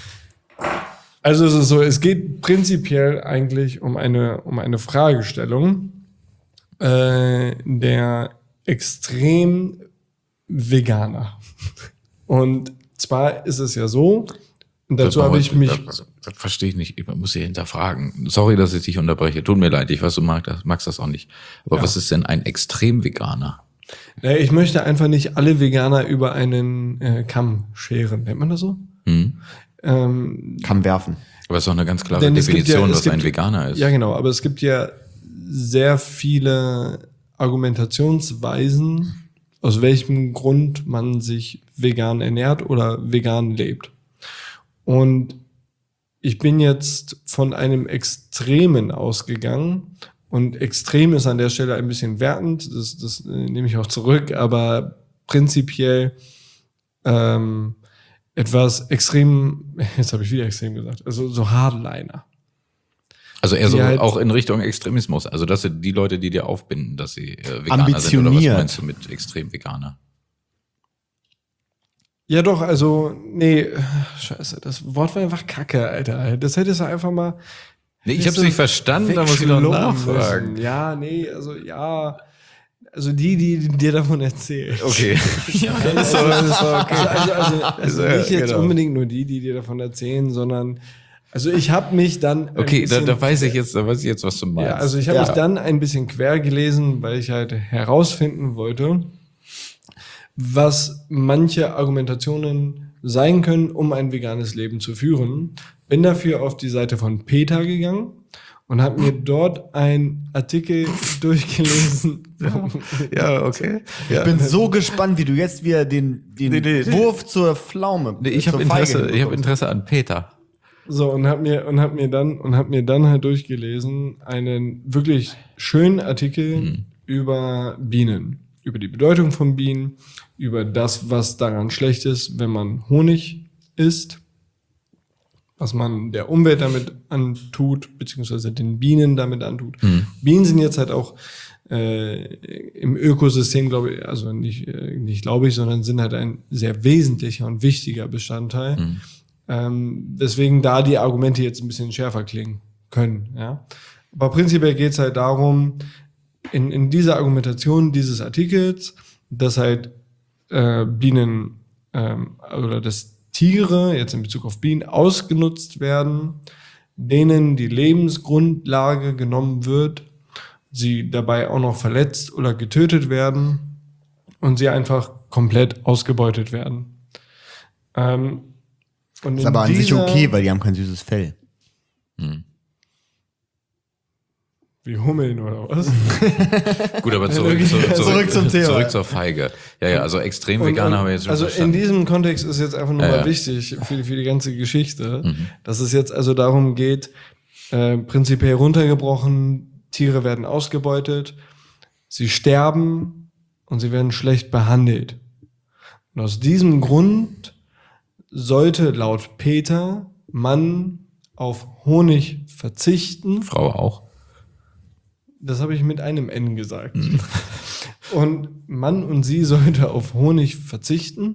Also es ist so, es geht prinzipiell eigentlich um eine, um eine Fragestellung, äh, der extrem Veganer. Und zwar ist es ja so, und dazu habe ich mich... Das, das verstehe ich nicht. Ich muss hier hinterfragen. Sorry, dass ich dich unterbreche. Tut mir leid, ich weiß, du magst das, magst das auch nicht. Aber Ja. was ist denn ein Extrem-Veganer? Ja, ich möchte einfach nicht alle Veganer über einen äh, Kamm scheren. Nennt man das so? Hm? Ähm, Kann werfen. Aber es ist doch eine ganz klare Denn es gibt Definition, ja- es was ein gibt- Veganer ist. Ja, genau, aber es gibt ja sehr viele Argumentationsweisen, aus welchem Grund man sich vegan ernährt oder vegan lebt. Und ich bin jetzt von einem Extremen ausgegangen. Und extrem ist an der Stelle ein bisschen wertend, das, das äh, nehme ich auch zurück, aber prinzipiell ähm, etwas extrem, jetzt habe ich wieder extrem gesagt, also so Hardliner. Also eher so Die halt- auch in Richtung Extremismus. Also das sind die Leute, die dir aufbinden, dass sie äh, Veganer sind. Oder was Ambitioniert. meinst du mit extrem Veganer? Ja doch, also, nee, scheiße, das Wort war einfach Kacke, Alter. Das hättest du einfach mal... Nee, ich habe es nicht verstanden, da muss ich noch wegschlumpfen nachfragen. müssen. Ja, nee, also ja... Also die, die dir davon erzählen. Okay. ja, das ist doch, das ist doch okay. Also, also, also Ja, nicht jetzt genau. unbedingt nur die, die dir davon erzählen, sondern... Also ich habe mich dann... ein Okay, da, bisschen- da weiß ich jetzt, da weiß ich jetzt, was du meinst. Ja, also ich habe Ja. mich dann ein bisschen quer gelesen, weil ich halt herausfinden wollte, was manche Argumentationen sein können, um ein veganes Leben zu führen. Bin dafür auf die Seite von PETA gegangen und habe mir dort einen Artikel durchgelesen. Ja, okay. Ja. Ich bin so gespannt, wie du jetzt wieder den, den Nee, nee. Wurf zur Pflaume. Nee, ich zur habe Feige Interesse, ich habe hinbekommst. Interesse an Peter. So, und hab mir, und hab mir dann, und hab mir dann halt durchgelesen, einen wirklich schönen Artikel Hm. über Bienen. Über die Bedeutung von Bienen, über das, was daran schlecht ist, wenn man Honig isst, was man der Umwelt damit antut, beziehungsweise den Bienen damit antut. Hm. Bienen sind jetzt halt auch äh, im Ökosystem, glaube ich, also nicht, äh, nicht glaube ich, sondern sind halt ein sehr wesentlicher und wichtiger Bestandteil. Hm. Ähm, deswegen da die Argumente jetzt ein bisschen schärfer klingen können. Ja? Aber prinzipiell geht es halt darum, in, in dieser Argumentation dieses Artikels, dass halt äh, Bienen ähm, oder dass Tiere, jetzt in Bezug auf Bienen, ausgenutzt werden, denen die Lebensgrundlage genommen wird, sie dabei auch noch verletzt oder getötet werden und sie einfach komplett ausgebeutet werden. Ähm, und Ist in aber an sich dieser- okay, weil die haben kein süßes Fell. Hm. Wie Hummeln oder was? Gut, aber zurück, zurück, Zurück zum Thema. Zurück zur Feige. Ja, ja, also extrem Veganer haben wir jetzt schon Also in verstanden. diesem Kontext ist jetzt einfach nur Ja, mal ja. wichtig für, die- für die ganze Geschichte, Mhm. dass es jetzt also darum geht, äh, prinzipiell runtergebrochen, Tiere werden ausgebeutet, sie sterben und sie werden schlecht behandelt. Und aus diesem Grund sollte laut Peter man auf Honig verzichten. Frau auch. Das habe ich mit einem N gesagt. Und Mann und sie sollte auf Honig verzichten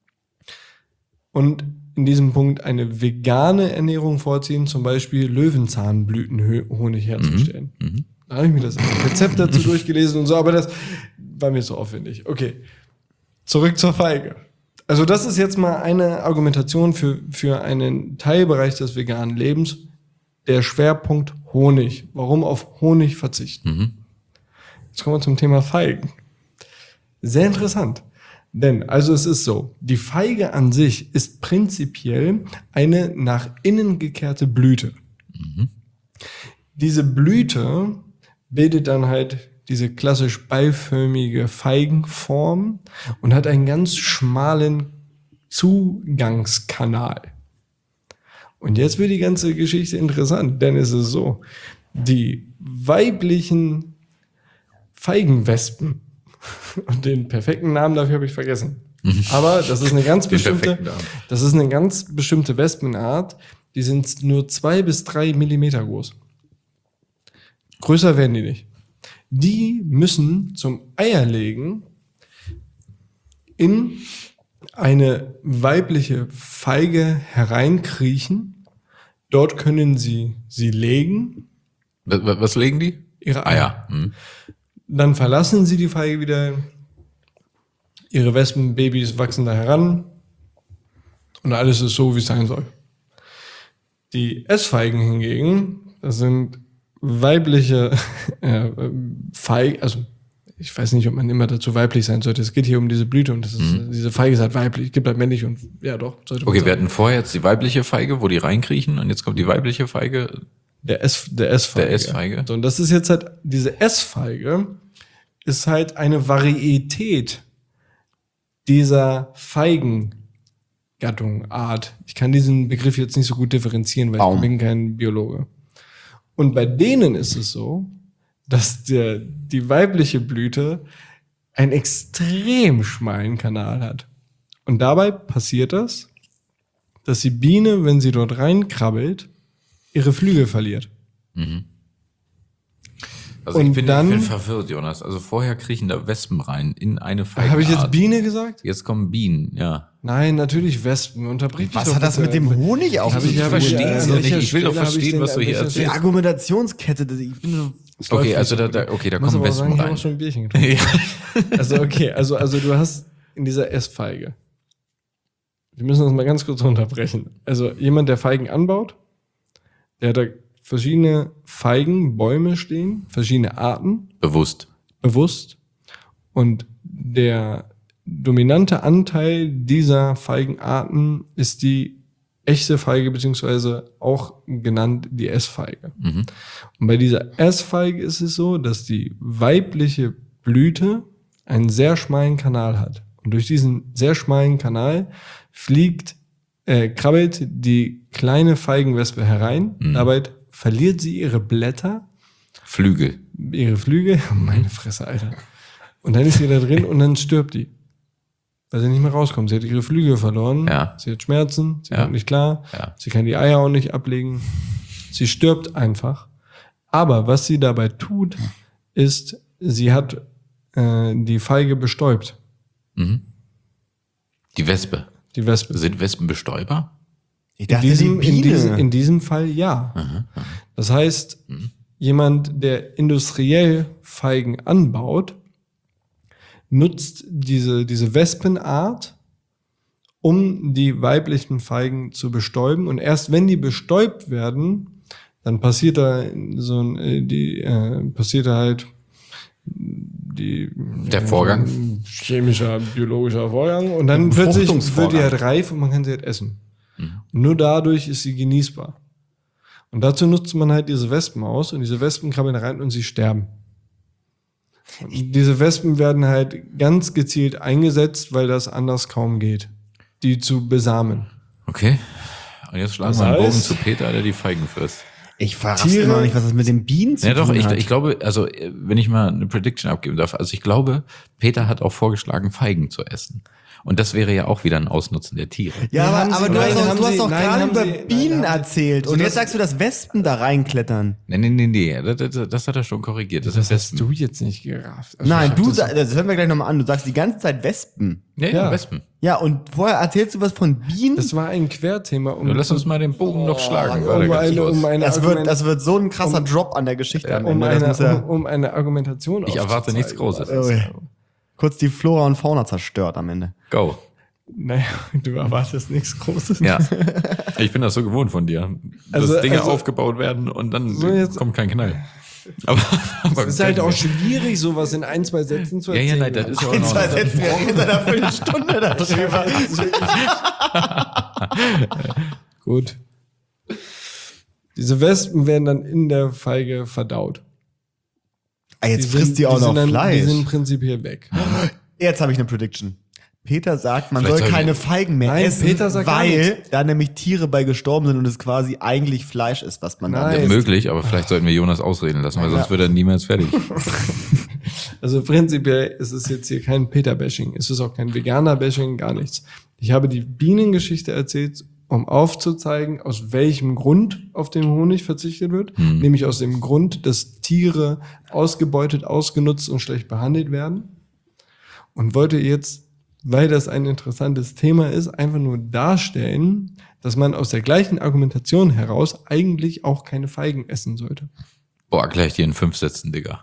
und in diesem Punkt eine vegane Ernährung vorziehen, zum Beispiel Löwenzahnblütenhonig herzustellen. Mhm. Da habe ich mir das Rezept dazu durchgelesen und so, aber das war mir so aufwendig. Okay, zurück zur Feige. Also das ist jetzt mal eine Argumentation für, für einen Teilbereich des veganen Lebens, der Schwerpunkt Honig. Warum auf Honig verzichten? Mhm. Jetzt kommen wir zum Thema Feigen. Sehr interessant. Denn, also es ist so, die Feige an sich ist prinzipiell eine nach innen gekehrte Blüte. Diese Blüte bildet dann halt diese klassisch beiförmige Feigenform und hat einen ganz schmalen Zugangskanal. Und jetzt wird die ganze Geschichte interessant, denn es ist so, die weiblichen Feigenwespen, und den perfekten Namen dafür habe ich vergessen, aber das ist eine ganz Den bestimmte, perfekten Namen. das ist eine ganz bestimmte Wespenart, die sind nur zwei bis drei Millimeter groß. Größer werden die nicht. Die müssen zum Eierlegen in eine weibliche Feige hereinkriechen. Dort können sie sie legen, Was, was was legen die? ihre Ah Eier. ja. Mhm. Dann verlassen sie die Feige wieder. Ihre Wespenbabys wachsen da heran. Und alles ist so, wie es sein soll. Die Essfeigen hingegen, das sind weibliche äh, Feigen, also ich weiß nicht, ob man immer dazu weiblich sein sollte. Es geht hier um diese Blüte und das ist, Mhm. diese Feige ist halt weiblich, gibt halt männlich und ja doch, sollte man Okay, wir sagen. hatten vorher jetzt die weibliche Feige, wo die reinkriechen und jetzt kommt die weibliche Feige. Der S, der S-Feige. Der S-Feige. So, und das ist jetzt halt, diese S-Feige ist halt eine Varietät dieser Feigengattung, Art. Ich kann diesen Begriff jetzt nicht so gut differenzieren, weil Baum. ich bin kein Biologe. Und bei denen ist es so, dass der, die weibliche Blüte einen extrem schmalen Kanal hat. Und dabei passiert das, dass die Biene, wenn sie dort reinkrabbelt, ihre Flügel verliert. Also Und ich bin, dann- ich bin verwirrt, Jonas. Also vorher kriechen da Wespen rein in eine Feigenart. Habe ich jetzt Biene gesagt? Jetzt kommen Bienen, ja. Nein, natürlich Wespen. Unterbrich mich Was doch hat das bitte. mit dem Honig auf Hab zu ich- tun? hab ich- verstehe an es doch nicht. welcher Ich will doch Stelle hab verstehen, den- was du an hier welcher erzählst. Die Stelle- Argumentationskette, das- ich bin so. Es läuft Okay, nicht also so da, gut. da, okay, da Ich muss kommen aber sagen, Wespen ich habe rein. auch schon ein Bierchen getrunken. Also okay, also, also du hast in dieser Essfeige, wir müssen das mal ganz kurz runterbrechen. Also jemand, der Feigen anbaut, der hat da verschiedene Feigenbäume stehen, verschiedene Arten, Bewusst. bewusst. Und der dominante Anteil dieser Feigenarten ist die echte Feige, beziehungsweise auch genannt die Essfeige. Mhm. Und bei dieser Essfeige ist es so, dass die weibliche Blüte einen sehr schmalen Kanal hat. Und durch diesen sehr schmalen Kanal fliegt, äh, krabbelt die kleine Feigenwespe herein. Mhm. Dabei verliert sie ihre Blätter, Flügel. ihre Flügel. Meine Fresse, Alter. Und dann ist sie da drin und dann stirbt die. Weil sie nicht mehr rauskommt. Sie hat ihre Flügel verloren. Ja. Sie hat Schmerzen. Sie Ja. kommt nicht klar. Ja. Sie kann die Eier auch nicht ablegen. Sie stirbt einfach. Aber was sie dabei tut, ist, sie hat äh, die Feige bestäubt. Mhm. Die Wespe. Die Wespe. Sind Wespen Bestäuber? Ich In dachte, diesem, die in, Biene. diesem, in diesem Fall ja. Das heißt, jemand, der industriell Feigen anbaut, nutzt diese, diese Wespenart, um die weiblichen Feigen zu bestäuben. Und erst wenn die bestäubt werden, dann passiert da so ein, äh, die, äh, passiert da halt die, Der Vorgang? so ein chemischer, biologischer Vorgang. Und dann Ein plötzlich wird die Befruchtungsvorgang. halt reif und man kann sie halt essen. Und nur dadurch ist sie genießbar. Und dazu nutzt man halt diese Wespen aus und diese Wespen krabbeln rein und sie sterben. Und diese Wespen werden halt ganz gezielt eingesetzt, weil das anders kaum geht, die zu besamen. Okay. Und jetzt schlagen Das wir einen Bogen heißt- zu Peter, der die Feigen frisst. Ich verraste Tiere- immer noch nicht, was das mit den Bienen zu Ja, doch, tun ich, hat. ich glaube, also, äh, wenn ich mal eine Prediction abgeben darf, also ich glaube, Peter hat auch vorgeschlagen, Feigen zu essen. Und das wäre ja auch wieder ein Ausnutzen der Tiere. ja, Nein, aber, haben aber Sie- du nein, hast doch, haben du hast Sie- doch nein, gerade haben über Sie- nein, Bienen haben Sie- erzählt. Also Und das- jetzt sagst du, dass Wespen da reinklettern. Nee, nee, nee, nee, das, das, das hat er schon korrigiert. Das, Das ist hast Wespen. du jetzt nicht gerafft. Also Nein, ich hab du das- sagst, das hören wir gleich nochmal an. Du sagst die ganze Zeit Wespen. Ja, ja, Ja. Wespen. Ja, und vorher erzählst du was von Bienen? Das war ein Querthema. Um, Lass uns mal den Bogen noch schlagen. um, Warte, ganz eine, kurz. um, eine Das wird, Argument- das wird so ein krasser Drop an der Geschichte am um, Ende. Das eine, muss ja um, um eine Argumentation Ich erwarte aufzuzeigen. nichts Großes. Oh, ja. kurz die Flora und Fauna zerstört am Ende. Go. Naja, du erwartest nichts Großes. Ja. Ich bin das so gewohnt von dir. Dass Also- Dinge also- aufgebaut werden und dann So jetzt- kommt kein Knall. Aber, aber Es ist halt auch schwierig, sowas in ein, zwei Sätzen zu Ja, erzählen. ja, nein, das ist ja auch In noch. zwei Sätzen, wir reden seit einer Viertelstunde darüber. Gut. Diese Wespen werden dann in der Feige verdaut. Ah, jetzt Die frisst sind- die auch die sind noch dann, Fleisch. Die sind prinzipiell weg. Jetzt habe ich eine Prediction. Peter sagt, man Vielleicht soll soll keine ich- Feigen mehr Nein, essen, Peter sagt gar weil nichts. da nämlich Tiere bei gestorben sind und es quasi eigentlich Fleisch ist, was man da Nein. isst. Möglich, aber vielleicht sollten wir Jonas ausreden lassen, weil sonst Ja. wird er niemals fertig. Also prinzipiell ist es jetzt hier kein Peter-Bashing. Es ist auch kein Veganer-Bashing, gar nichts. Ich habe die Bienengeschichte erzählt, um aufzuzeigen, aus welchem Grund auf den Honig verzichtet wird. Hm. Nämlich aus dem Grund, dass Tiere ausgebeutet, ausgenutzt und schlecht behandelt werden. Und wollte jetzt, weil das ein interessantes Thema ist, einfach nur darstellen, dass man aus der gleichen Argumentation heraus eigentlich auch keine Feigen essen sollte. Boah, gleich dir in fünf Sätzen, Digga.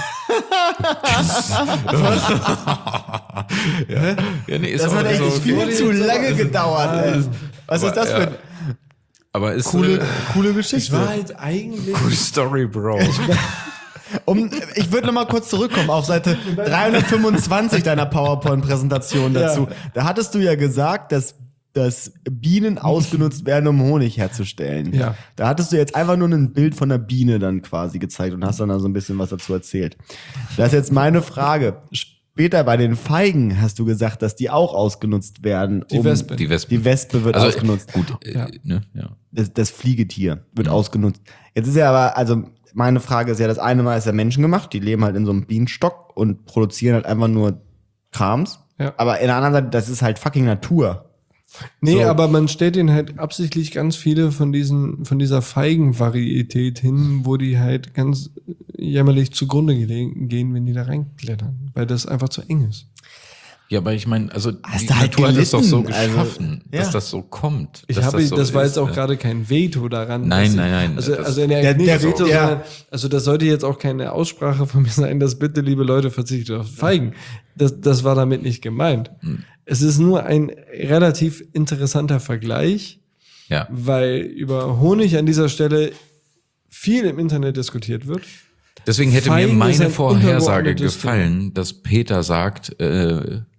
ja. Ja, nee, ist Das auch hat echt so okay. viel zu lange gedauert. ey. Was Aber, ist das für ja. eine Aber ist coole, äh, coole Geschichte? halt eigentlich... coole Story, Bro. Um, ich würde noch mal kurz zurückkommen auf Seite dreihundertfünfundzwanzig deiner PowerPoint-Präsentation dazu. Ja. Da hattest du ja gesagt, dass, dass Bienen ausgenutzt werden, um Honig herzustellen. Ja. Da hattest du jetzt einfach nur ein Bild von einer Biene dann quasi gezeigt und hast dann da so ein bisschen was dazu erzählt. Das ist jetzt meine Frage. Später bei den Feigen hast du gesagt, dass die auch ausgenutzt werden. Die Wespe. Die Wespen. Die Wespe wird Also, ausgenutzt. Gut, äh, Ja. ne, ja. Das, das Fliegetier wird ausgenutzt. Jetzt ist ja aber, also meine Frage ist ja, das eine Mal ist ja menschengemacht, die leben halt in so einem Bienenstock und produzieren halt einfach nur Krams. Ja. Aber in der anderen Seite, das ist halt fucking Natur. Nee, So. aber man stellt ihnen halt absichtlich ganz viele von diesen, von dieser Feigenvarietät hin, wo die halt ganz jämmerlich zugrunde gelegen, gehen, wenn die da reinklettern, weil das einfach zu eng ist. Ja, aber ich meine, also Hast die du halt Natur hat es doch so gelitten, also, geschaffen, dass ja. das so kommt. Ich dass habe, das, so war ist, jetzt auch äh. gerade kein Veto daran. Nein, dass ich- nein, nein, Also, das- also, in der, Der- nicht der- Veto, der- sondern, also das sollte jetzt auch keine Aussprache von mir sein, dass bitte, liebe Leute, verzichtet auf Feigen. Das, das war damit nicht gemeint. Hm. Es ist nur ein relativ interessanter Vergleich, Ja. weil über Honig an dieser Stelle viel im Internet diskutiert wird. Deswegen hätte Feigen mir ist meine ein Vorhersage untergeordnetes gefallen, dass Peter sagt, äh,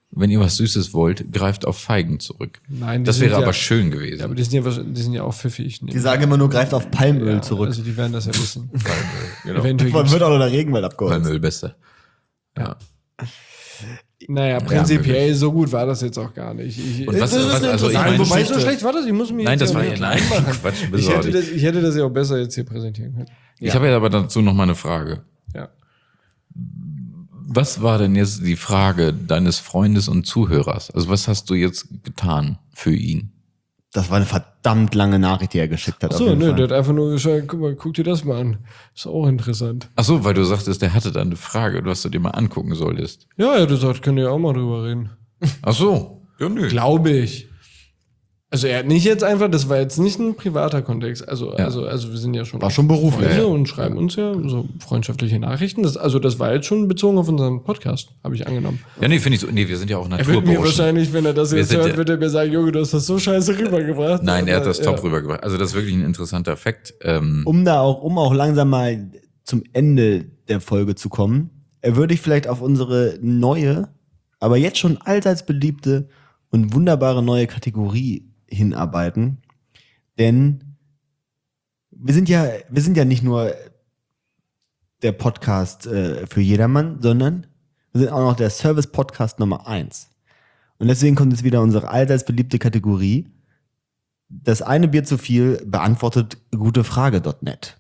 wenn ihr was Süßes wollt, greift auf Feigen zurück. Nein, die das sind wäre ja- aber schön gewesen. Ja, aber die sind ja, wahrscheinlich- die sind ja auch pfiffig. Ne? Die sagen immer nur, greift auf Palmöl ja, zurück. Also die werden das ja wissen. genau. Eventuell Davon gibt's- wird auch noch der Regenwald abgeholzt. Palmöl beste. Ja. Naja, prinzipiell wirklich. so gut war das jetzt auch gar nicht. Ich, Und was- das ist was- eine also ich interessante meine- Wobei, so Geschichte- schlecht war das. Ich muss mich Nein, jetzt das ja war nicht ja nein, klein machen. Quatsch, Ich besorgt. hätte, das, ich hätte das ja auch besser jetzt hier präsentieren können. Ich habe ja aber dazu noch mal eine Frage. Ja. Was war denn jetzt die Frage deines Freundes und Zuhörers? Also was hast du jetzt getan für ihn? Das war eine verdammt lange Nachricht, die er geschickt hat. auf Achso, jeden nö, Fall. der hat einfach nur gesagt, guck mal, guck dir das mal an. Ist auch interessant. Ach so, weil du sagtest, der hatte da eine Frage, was du dir mal angucken solltest. Ja, er hat gesagt, könnt ihr auch mal drüber reden. Ach so. Ja, nö. Glaube ich. Also er hat nicht jetzt einfach, das war jetzt nicht ein privater Kontext. Also, Ja. also, also wir sind ja schon War schon beruflich. Freunde Ja, ja. und schreiben uns ja so freundschaftliche Nachrichten. Das, also das war jetzt schon bezogen auf unseren Podcast, habe ich angenommen. Ja, nee, finde ich so. Nee, wir sind ja auch Er wird mir Naturburschen. wahrscheinlich, wenn er das Wir jetzt sind hört, ja- wird er mir sagen, Junge, du hast das so scheiße rübergebracht. Nein, er hat das Aber, top rübergebracht. Also das ist wirklich ein interessanter Fakt. Ähm, Um da auch, um auch langsam mal zum Ende der Folge zu kommen, äh, würde ich vielleicht auf unsere neue, aber jetzt schon allseits beliebte und wunderbare neue Kategorie hinarbeiten. Denn wir sind ja, wir sind ja nicht nur der Podcast äh, für jedermann, sondern wir sind auch noch der Service-Podcast Nummer eins. Und deswegen kommt jetzt wieder unsere allseits beliebte Kategorie. Das eine Bier zu viel beantwortet gutefrage Punkt net.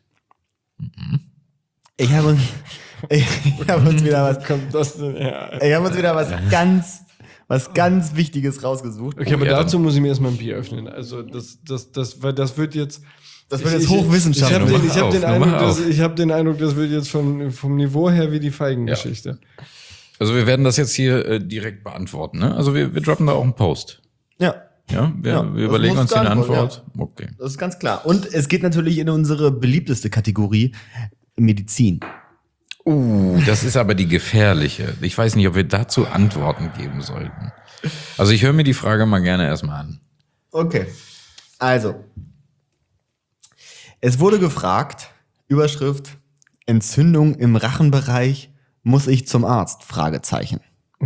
Ich habe uns, ich, ich habe uns wieder was, kommt das denn her? ich habe uns wieder was ganz, was ganz Wichtiges rausgesucht. Okay, aber Oh, ja, dazu muss ich mir erstmal ein Bier öffnen. Also das, das, das, weil das wird jetzt. Das wird jetzt Ich- hochwissenschaftlich. Ich habe den, ich hab Auf, den, Nummer Eindruck, dass, auf. ich hab den Eindruck, das wird jetzt vom, vom Niveau her wie die Feigengeschichte. also wir werden das jetzt hier äh, direkt beantworten. Ne? Also wir, wir droppen da auch einen Post. Ja, Ja, wir, Ja, wir das überlegen muss uns hier eine geantwortet, Antwort. Okay. das ist ganz klar. Und es geht natürlich in unsere beliebteste Kategorie, Medizin. Uh, das ist aber die gefährliche. Ich weiß nicht, ob wir dazu Antworten geben sollten. Also ich höre mir die Frage mal gerne erstmal an. Okay. Also, es wurde gefragt, Überschrift, Entzündung im Rachenbereich, muss ich zum Arzt? Fragezeichen.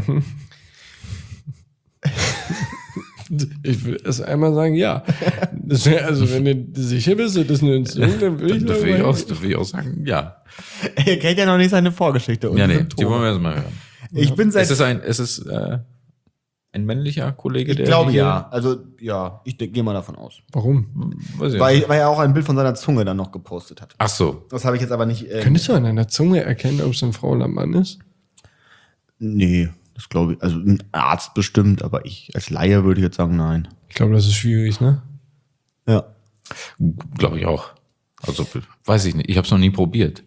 Ich will erst einmal sagen, ja. Das wär, also wenn du sicher bist, das ist eine Entzündung, dann würde ich Da sagen, will ich, ja. auch, da will ich auch sagen, ja. Er kennt ja noch nicht seine Vorgeschichte. Und Ja, nee, Symptome. die wollen wir erstmal hören. Ich bin seit Es ist ein, es ist äh, ein männlicher Kollege, Ich der glaube hier- ja. Also ja, ich gehe mal davon aus. Warum? Weiß ich Weil, nicht. weil er auch ein Bild von seiner Zunge dann noch gepostet hat. Ach so. Das habe ich jetzt aber nicht. Äh, Könntest du an einer Zunge erkennen, ob es eine Frau oder ein Mann ist? nee, das glaube ich. Also ein Arzt bestimmt, aber ich als Laie würde ich jetzt sagen, nein. Ich glaube, das ist schwierig, ne? Ja. Glaube ich auch. Also weiß ich nicht. Ich habe es noch nie probiert.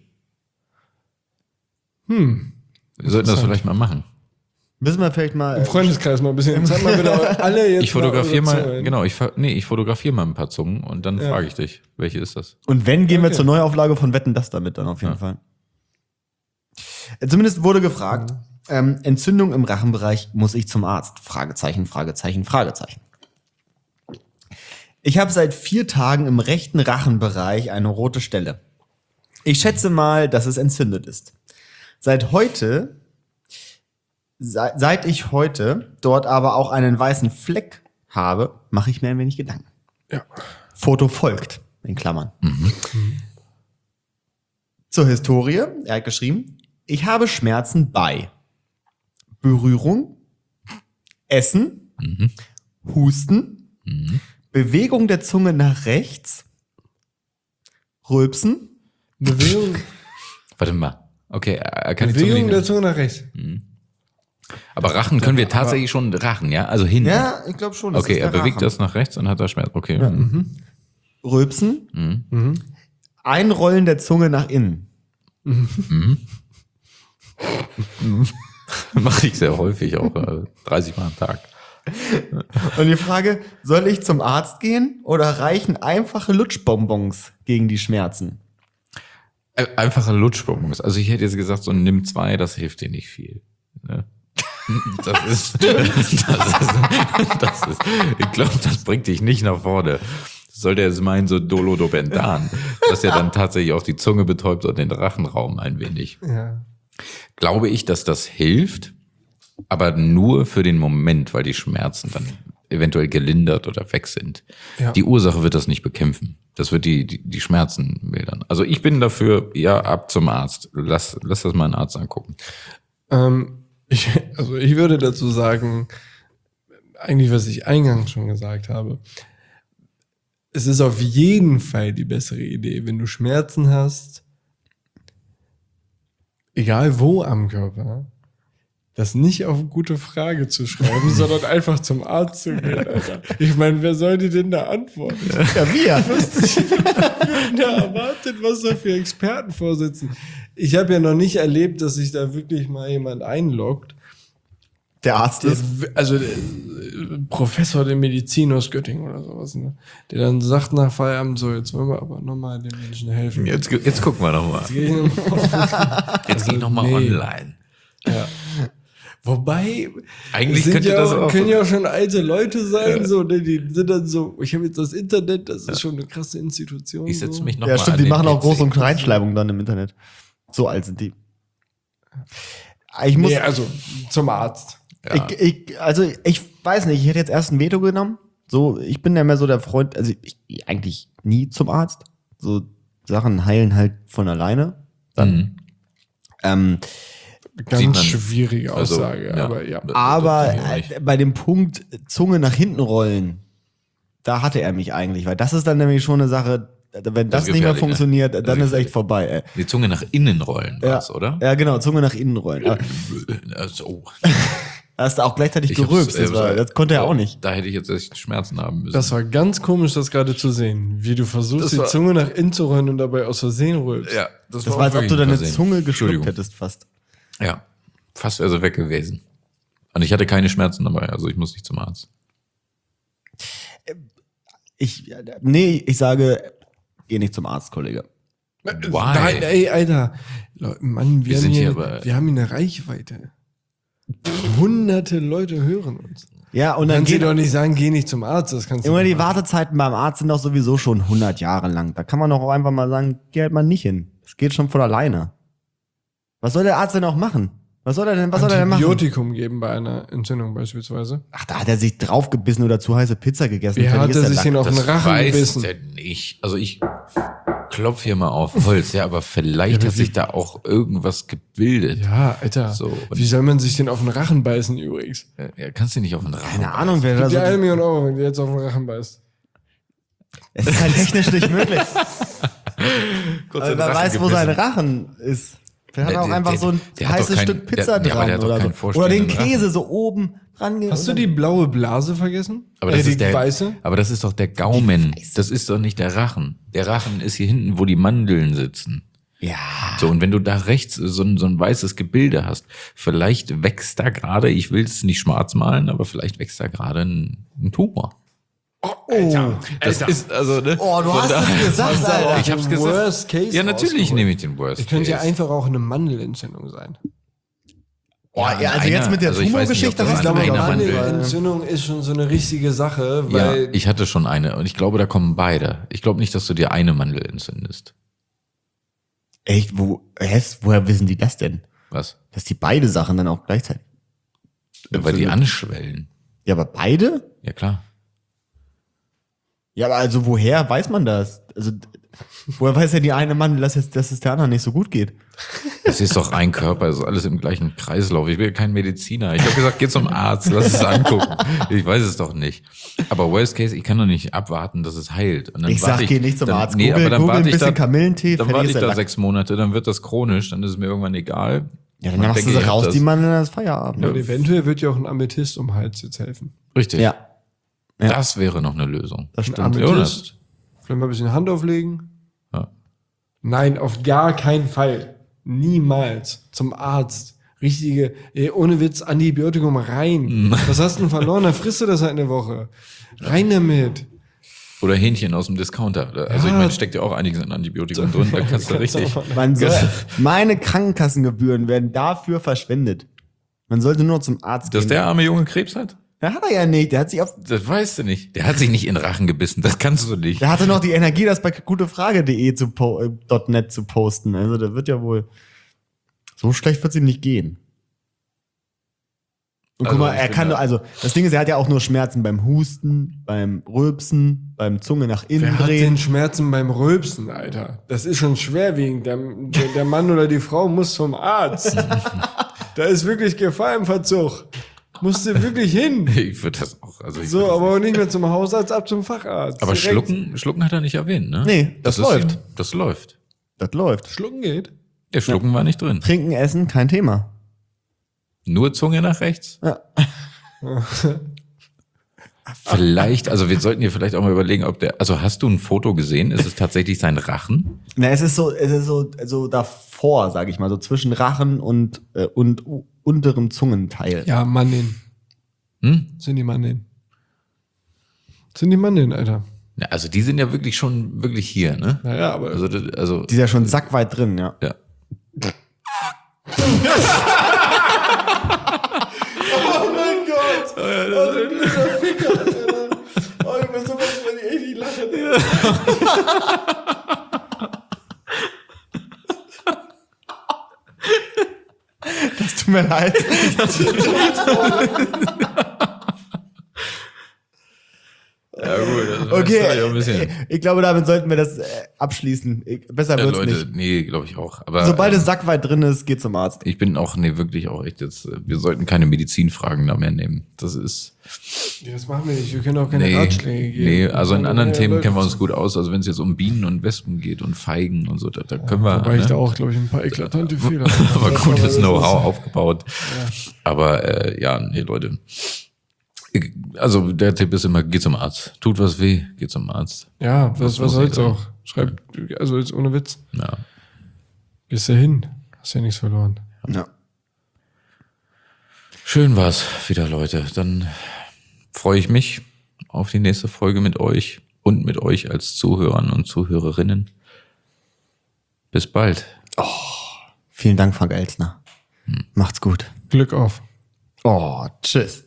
Hm. Wir sollten das vielleicht mal machen. Müssen wir vielleicht mal. Im Freundeskreis mal ein bisschen. Zeig mal bitte alle jetzt. Ich fotografiere mal, mal, eure Zungen. genau, ich fa- nee, ich fotografiere mal ein paar Zungen und dann Ja. frage ich dich, welche ist das? Und wenn, gehen wir Okay. zur Neuauflage von Wetten, das damit dann auf jeden Ja. Fall. Äh, Zumindest wurde gefragt, ähm, Entzündung im Rachenbereich, muss ich zum Arzt? Fragezeichen, Fragezeichen, Fragezeichen. Ich habe seit vier Tagen im rechten Rachenbereich eine rote Stelle. Ich schätze mal, dass es entzündet ist. Seit heute, se- seit ich heute dort aber auch einen weißen Fleck habe, mache ich mir ein wenig Gedanken. Ja. Foto folgt, in Klammern. Zur Historie, er hat geschrieben, ich habe Schmerzen bei Berührung, Essen, Mhm. Husten, Mhm. Bewegung der Zunge nach rechts, Rülpsen, Bewegung, Warte mal. Okay, er kann die Zunge Bewegung nicht der Zunge nach rechts. Aber Rachen können wir tatsächlich schon Rachen, ja? Also hin. ja, ich glaube schon. das Okay, ist er der bewegt Rachen. das nach rechts und hat da Schmerz. Okay. Mhm. Rülpsen, Mhm. Einrollen der Zunge nach innen. Mache ich sehr häufig, auch äh, dreißig Mal am Tag. Und die Frage, soll ich zum Arzt gehen oder reichen einfache Lutschbonbons gegen die Schmerzen? Äh, Einfacher Lutschbonbons. Also ich hätte jetzt gesagt, so nimm zwei, das hilft dir nicht viel. Ne? Das ist, das ist, das ist, ich glaube, das bringt dich nicht nach vorne. Sollte er es meinen, so Dolodobentan, dass er dann tatsächlich auch die Zunge betäubt und den Rachenraum ein wenig. Ja. Glaube ich, dass das hilft? Aber nur für den Moment, weil die Schmerzen dann eventuell gelindert oder weg sind. Ja. Die Ursache wird das nicht bekämpfen. Das wird die, die, die Schmerzen mildern. Also ich bin dafür, ja, ab zum Arzt. Lass, lass das mal einen Arzt angucken. Ähm, ich, also ich würde dazu sagen, eigentlich was ich eingangs schon gesagt habe, es ist auf jeden Fall die bessere Idee, wenn du Schmerzen hast, egal wo am Körper, das nicht auf gute Frage zu schreiben, sondern einfach zum Arzt zu gehen, Alter. Ich meine, wer soll dir denn da antworten? Ja, wir. Ja, erwartet, was da für Experten vorsitzen. Ich habe ja noch nicht erlebt, dass sich da wirklich mal jemand einloggt. Der Arzt Der, ist. also der Professor der Medizin aus Göttingen oder sowas, ne? Der dann sagt nach Feierabend so, jetzt wollen wir aber nochmal den Menschen helfen. Jetzt, jetzt gucken wir nochmal. Jetzt gehe ich noch Jetzt geht nochmal nee. online. Ja. Wobei, Eigentlich sind könnte ja das auch, auch- können ja auch schon alte Leute sein, Ja. so, ne, die sind dann so, ich habe jetzt das Internet, das ist schon eine krasse Institution. Ich setze so. mich noch Ja, mal stimmt, an die den machen auch P C. Groß- und Kleinschreibung dann im Internet. So alt sind die. Ich muss. Nee, also zum Arzt. Ja. Ich, ich, also, ich weiß nicht, ich hätte jetzt erst ein Veto genommen. So, ich bin ja mehr so der Freund, also ich gehe eigentlich nie zum Arzt. So Sachen heilen halt von alleine. Dann. Mhm. Ähm, Sieht Ganz man. schwierige Also, Aussage, ja. aber ja. aber das kann ich auch nicht. äh, bei dem Punkt Zunge nach hinten rollen, da hatte er mich eigentlich, weil das ist dann nämlich schon eine Sache, wenn das, Das ist nicht mehr gefährlich, ne? funktioniert, Das dann ist ist echt gefährlich. vorbei, ey. Die Zunge nach innen rollen Ja. war's, oder? Ja, genau, Zunge nach innen rollen. Aber Also, da hast du auch gleichzeitig ich hab's, gerülpst, das, äh, war, das konnte er auch nicht. Da hätte ich jetzt echt Schmerzen haben müssen. Das war ganz komisch, das gerade zu sehen, wie du versuchst, Das die war- Zunge nach innen zu rollen und dabei aus Versehen rülpst. ja, Das war, als ob wirklich du deine ein Versehen. Zunge geschluckt Entschuldigung. hättest fast. Ja, fast wäre sie weg gewesen. Und ich hatte keine Schmerzen dabei, also ich muss nicht zum Arzt. Ich, nee, ich sage, geh nicht zum Arzt, Kollege. Why? Nein, ey, Alter. Leute, Mann, wir, Wir haben sind hier, hier aber- wir haben hier eine Reichweite. Hunderte Leute hören uns. Ja, und Und dann dann sie geht doch nicht sagen, geh nicht zum Arzt. Das kannst du immer nicht die machen. Wartezeiten beim Arzt sind doch sowieso schon hundert Jahre lang. Da kann man doch auch einfach mal sagen, geh halt mal nicht hin. Das geht schon von alleine. Was soll der Arzt denn auch machen? Was soll er denn, was soll er denn machen? Antibiotikum geben bei einer Entzündung beispielsweise. Ach, da hat er sich draufgebissen oder zu heiße Pizza gegessen. Wie Fertig hat ist er der sich den Lack. auf den Das Rachen weiß gebissen? der nicht. Also ich klopf hier mal auf Holz, ja, aber vielleicht Ja, aber hat sich wie- da auch irgendwas gebildet. Ja, Alter. So, und- Wie soll man sich den auf den Rachen beißen übrigens? Ja, kannst du nicht auf den Rachen. Keine Ahnung, wer da Gib dir eine so. Million Euro, wenn du jetzt auf den Rachen beißt. Es ist halt technisch nicht möglich. Kurz Also den wer Rachen weiß, wo gebissen. sein Rachen ist. Der hat Der- auch der- einfach der- so ein der hat doch heißes kein- Stück der- Pizza ja, aber dran der hat doch oder keinen so. Oder den vorstehenden Käse Rachen. so oben dran. ge- Hast du die blaue Blase vergessen? Aber äh, das, die ist der, weiße? aber das ist doch der Gaumen. Die weiße. Das ist doch nicht der Rachen. Der Rachen ist hier hinten, wo die Mandeln sitzen. Ja. So, und wenn du da rechts so ein, so ein weißes Gebilde hast, vielleicht wächst da gerade, ich will es nicht schwarz malen, aber vielleicht wächst da gerade ein, ein Tumor. Oh. Das ist also, ne? Oh, du von hast daher- es gesagt, Alter. Ich hab's Den gesagt. Worst Case Ja, natürlich rausgeholt. nehme ich den Worst Es könnte ja Case. einfach auch eine Mandelentzündung sein. Oh, ja, also einer- jetzt mit der also ich weiß nicht, ob Tumorgeschichte das hast Ich du an glaube, mich einer auch Mandel- Mandelentzündung ist schon so eine richtige Sache, Ja, weil ich hatte schon eine und ich glaube, da kommen beide. Ich glaube nicht, dass du dir eine Mandel entzündest. Echt? Wo, hä, woher wissen die das denn? Was? Dass die beide Sachen dann auch gleichzeitig. Weil die anschwellen. Ja, aber beide? Ja, klar. Ja, aber also woher weiß man das? Also, woher weiß ja die eine Mann, dass es, dass es der anderen nicht so gut geht? Es ist doch ein Körper, es ist alles im gleichen Kreislauf. Ich bin kein Mediziner. Ich habe gesagt, geh zum Arzt, lass es angucken. Ich weiß es doch nicht. Aber Worst Case, ich kann doch nicht abwarten, dass es heilt. Und dann Ich warte sag, geh nicht zum dann, Arzt. Nee, Google, aber dann Google warte ein ich bisschen da, Kamillentee, dann fertig warte ist ich der da Lack. sechs Monate, dann wird das chronisch, dann ist es mir irgendwann egal. Ja, dann Man machst du denke, sie ich hab raus, das- die Mann, dann ist Feierabend. und eventuell wird ja auch ein Amethyst um den Hals jetzt helfen. Richtig. Ja, ja. Das wäre noch eine Lösung. das Ein stimmt. Amethyst, vielleicht mal ein bisschen Hand auflegen. Ja. Nein, auf gar keinen Fall. Niemals zum Arzt. Richtige, ey, ohne Witz, Antibiotikum rein. Was hast du denn verloren? Dann frisst du das halt eine Woche. Rein damit. Oder Hähnchen aus dem Discounter. Also Ja. ich meine, steckt ja auch einiges an Antibiotikum drin, da kannst du richtig. Man soll, meine Krankenkassengebühren werden dafür verschwendet. Man sollte nur zum Arzt Dass gehen. der arme Junge Krebs hat? Der hat er ja nicht. Der hat sich auf, Das weißt du nicht. Der hat sich nicht in den Rachen gebissen, das kannst du nicht. der hatte noch die Energie, das bei gutefrage.de zu po äh, .net zu posten. Also, der wird ja wohl, so schlecht wird's ihm nicht gehen. Und guck Also, mal, ich er bin kann, da- also das Ding ist, er hat ja auch nur Schmerzen beim Husten, beim Rülpsen, beim Zunge nach innen Wer hat drehen. denn Schmerzen beim Rülpsen, Alter? Das ist schon schwerwiegend. Der, der, der Mann oder die Frau muss zum Arzt. Da ist wirklich Gefahr im Verzug. Musst du wirklich hin. Ich würde das auch. Also ich So, würd das aber nicht mehr zum Hausarzt, ab zum Facharzt. Aber Direkt. schlucken, schlucken hat er nicht erwähnt, ne? Nee, das ist läuft. ihm- Das läuft. Das läuft. Schlucken geht. Der Schlucken war nicht drin. Trinken, essen, kein Thema. Nur Zunge nach rechts? Ja. Vielleicht, also wir sollten hier vielleicht auch mal überlegen, ob der, also hast du ein Foto gesehen? Ist es tatsächlich sein Rachen? Na, es ist so, es ist so, so davor, sag ich mal, so zwischen Rachen und, äh, und u- unterem Zungenteil. Ja, Mandeln. Hm? Sind die Mandeln. Sind die Mandeln, Alter. Ja, also die sind ja wirklich schon wirklich hier, ne? Naja, aber Also, das- also Die ist ja schon sackweit drin, ja. ja. oh mein Gott! Oh, du böser Ficker, Alter. Oh, über sowas will ich echt nicht lachen. Das tut mir leid. Ja, gut. Also Okay, das ist ja auch ein bisschen, ich glaube, damit sollten wir das äh, abschließen. Ich- Besser ja, wird's Leute, nicht. nee, glaube ich auch. Aber Sobald ähm, es sackweit drin ist, geht zum Arzt. ich bin auch, nee, wirklich auch echt jetzt, äh, wir sollten keine Medizinfragen da mehr nehmen. Das ist, Ja, das machen wir nicht. Wir können auch keine nee, Ratschläge geben. nee, also in Ja, anderen ja, Themen Leute. kennen wir uns gut aus. Also wenn es jetzt um Bienen und Wespen geht und Feigen und so, da, da können wir, Wobei ich ne? da auch, glaube ich, ein paar eklatante Fehler aber habe. gutes das ist- Know-how aufgebaut. Aber äh, ja, nee, Leute. Ich, also der Tipp ist immer, geh zum Arzt. Tut was weh, geh zum Arzt. Ja, was, muss was soll's nicht sein. auch? Schreib, also jetzt ohne Witz. Ja. Gehst ja hin. Hast ja nichts verloren. Ja. Schön war's wieder, Leute. Dann freue ich mich auf die nächste Folge mit euch und mit euch als Zuhörern und Zuhörerinnen. Bis bald. Vielen Dank, Frank Elstner. Macht's gut. Glück auf. Oh, tschüss.